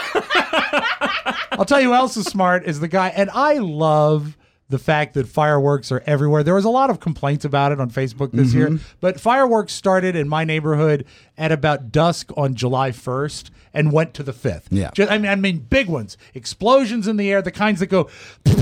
I'll tell you who else is smart is the guy, and I love the fact that fireworks are everywhere. There was a lot of complaints about it on Facebook this year, but fireworks started in my neighborhood at about dusk on July first and went to the fifth. Yeah. Ju- I mean, I mean, big ones, explosions in the air, the kinds that go,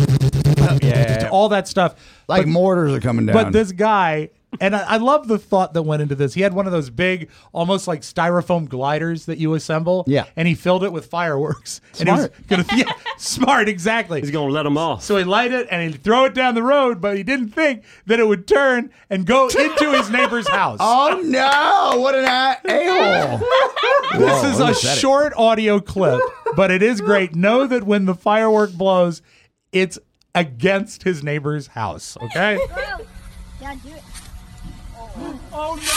Yeah. all that stuff. Like But- mortars are coming down. But this guy, and I, I love the thought that went into this. He had one of those big, almost like styrofoam gliders that you assemble. Yeah. And he filled it with fireworks. And he Smart. was gonna, yeah, smart, exactly. He's gonna let him off. So he light it and he'd throw it down the road, but he didn't think that it would turn and go into his neighbor's house. Oh no! What an a- a-hole! This Whoa, is who a said it? short audio clip, but it is great. Know that when the firework blows, it's against his neighbor's house. Okay? Yeah, do it. Oh no!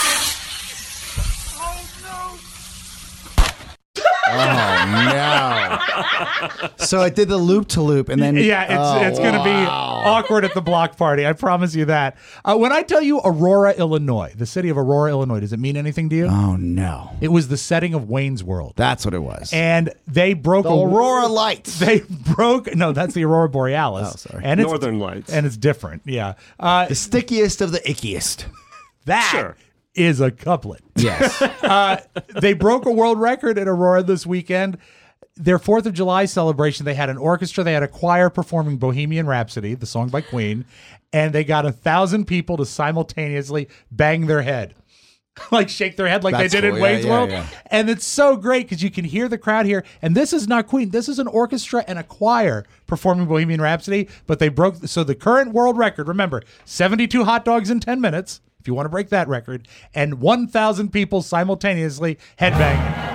Oh no! So it did the loop to loop, and then Yeah, it's oh, it's going to be wow. awkward at the block party. I promise you that. Uh, when I tell you Aurora, Illinois, the city of Aurora, Illinois, does it mean anything to you? Oh no! It was the setting of Wayne's World, That's what it was. and they broke The a Aurora Lights. They broke no, that's the Aurora Borealis. Oh, sorry. And it's, Northern Lights. and it's different. Yeah, uh, The stickiest of the ickiest. that Sure. is a couplet. Yes. Uh, they broke a world record in Aurora this weekend. their fourth of July celebration, they had an orchestra, they had a choir performing Bohemian Rhapsody, the song by Queen, and they got a thousand people to simultaneously bang their head. Like shake their head like That's they did cool. in Yeah, Wayne's yeah, World. yeah. And it's so great because you can hear the crowd here. And this is not Queen. This is an orchestra and a choir performing Bohemian Rhapsody. But they broke. So the current world record, remember, seventy-two hot dogs in ten minutes, if you want to break that record, and one thousand people simultaneously headbanging.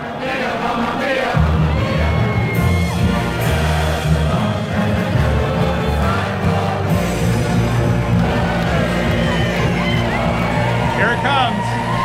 Here it comes.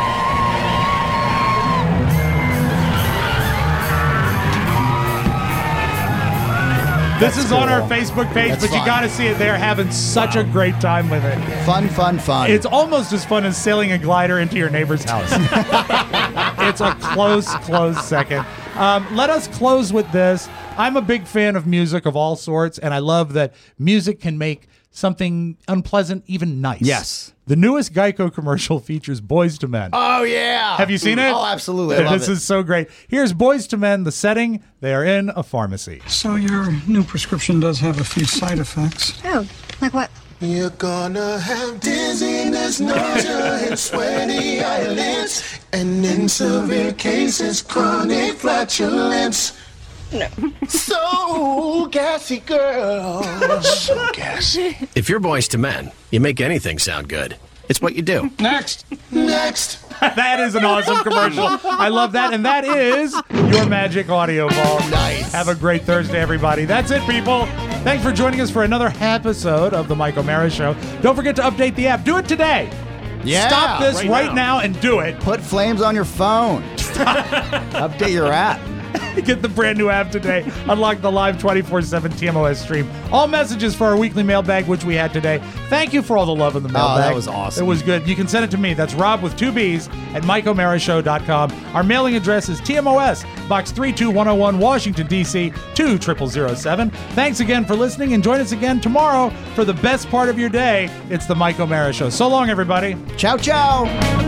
This That's is on cool. our Facebook page, That's but you fun. got to see it. They're having such a great time with it. Fun, fun, fun. It's almost as fun as sailing a glider into your neighbor's house. It's a close, close second. Um, let us close with this. I'm a big fan of music of all sorts, and I love that music can make something unpleasant even nice. Yes. The newest Geico commercial features Boys to Men. Oh, yeah. Have you seen it? Oh, absolutely. I love This it. is so great. Here's Boys to Men, the setting. They are in a pharmacy. So your new prescription does have a few side effects. Oh, like what? You're gonna have dizziness, nausea, and sweaty eyelids, and in severe cases, chronic flatulence. No. So gassy, girl. So gassy. If you're Boys to Men, you make anything sound good. It's what you do. Next. Next. That is an awesome commercial. I love that. And that is your Magic Audio Ball. Nice. Have a great Thursday, everybody. That's it, people. Thanks for joining us for another episode of The Mike O'Mara Show. Don't forget to update the app. Do it today. Yeah. Stop this Right right, now. now. and do it. Put flames on your phone. Update your app. Get the brand new app today. Unlock the live twenty-four seven T M O S stream. All messages for our weekly mailbag, which we had today. Thank you for all the love in the mailbag. Oh, that was awesome. It was good. You can send it to me. That's Rob with two B's at Mike O'Mara Show dot com. Our mailing address is T M O S, Box three two one oh one, Washington, D C two zero zero zero seven. Thanks again for listening, and join us again tomorrow for the best part of your day. It's the Mike O'Mara Show. So long, everybody. Ciao, ciao.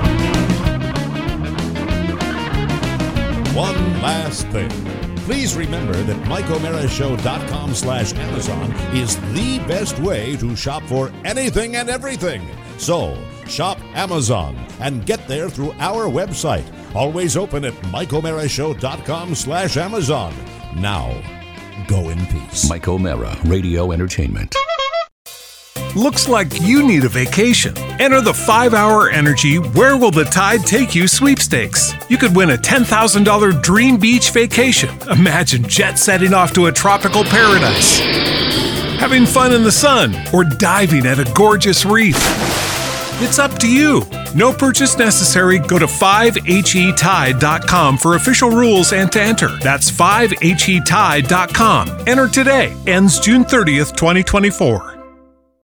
One last thing. Please remember that Mike O'Mara Show dot com slash Amazon is the best way to shop for anything and everything. So, shop Amazon and get there through our website. Always open at Mike O'Mara Show dot com slash Amazon. Now, go in peace. Mike O'Mara, Radio Entertainment. Looks like you need a vacation. Enter the five hour Energy Where Will the Tide Take You sweepstakes. You could win a ten thousand dollars dream beach vacation. Imagine jet setting off to a tropical paradise, having fun in the sun, or diving at a gorgeous reef. It's up to you. No purchase necessary. Go to five H E tide dot com for official rules and to enter. That's five H E tide dot com. Enter today. Ends June thirtieth, twenty twenty-four.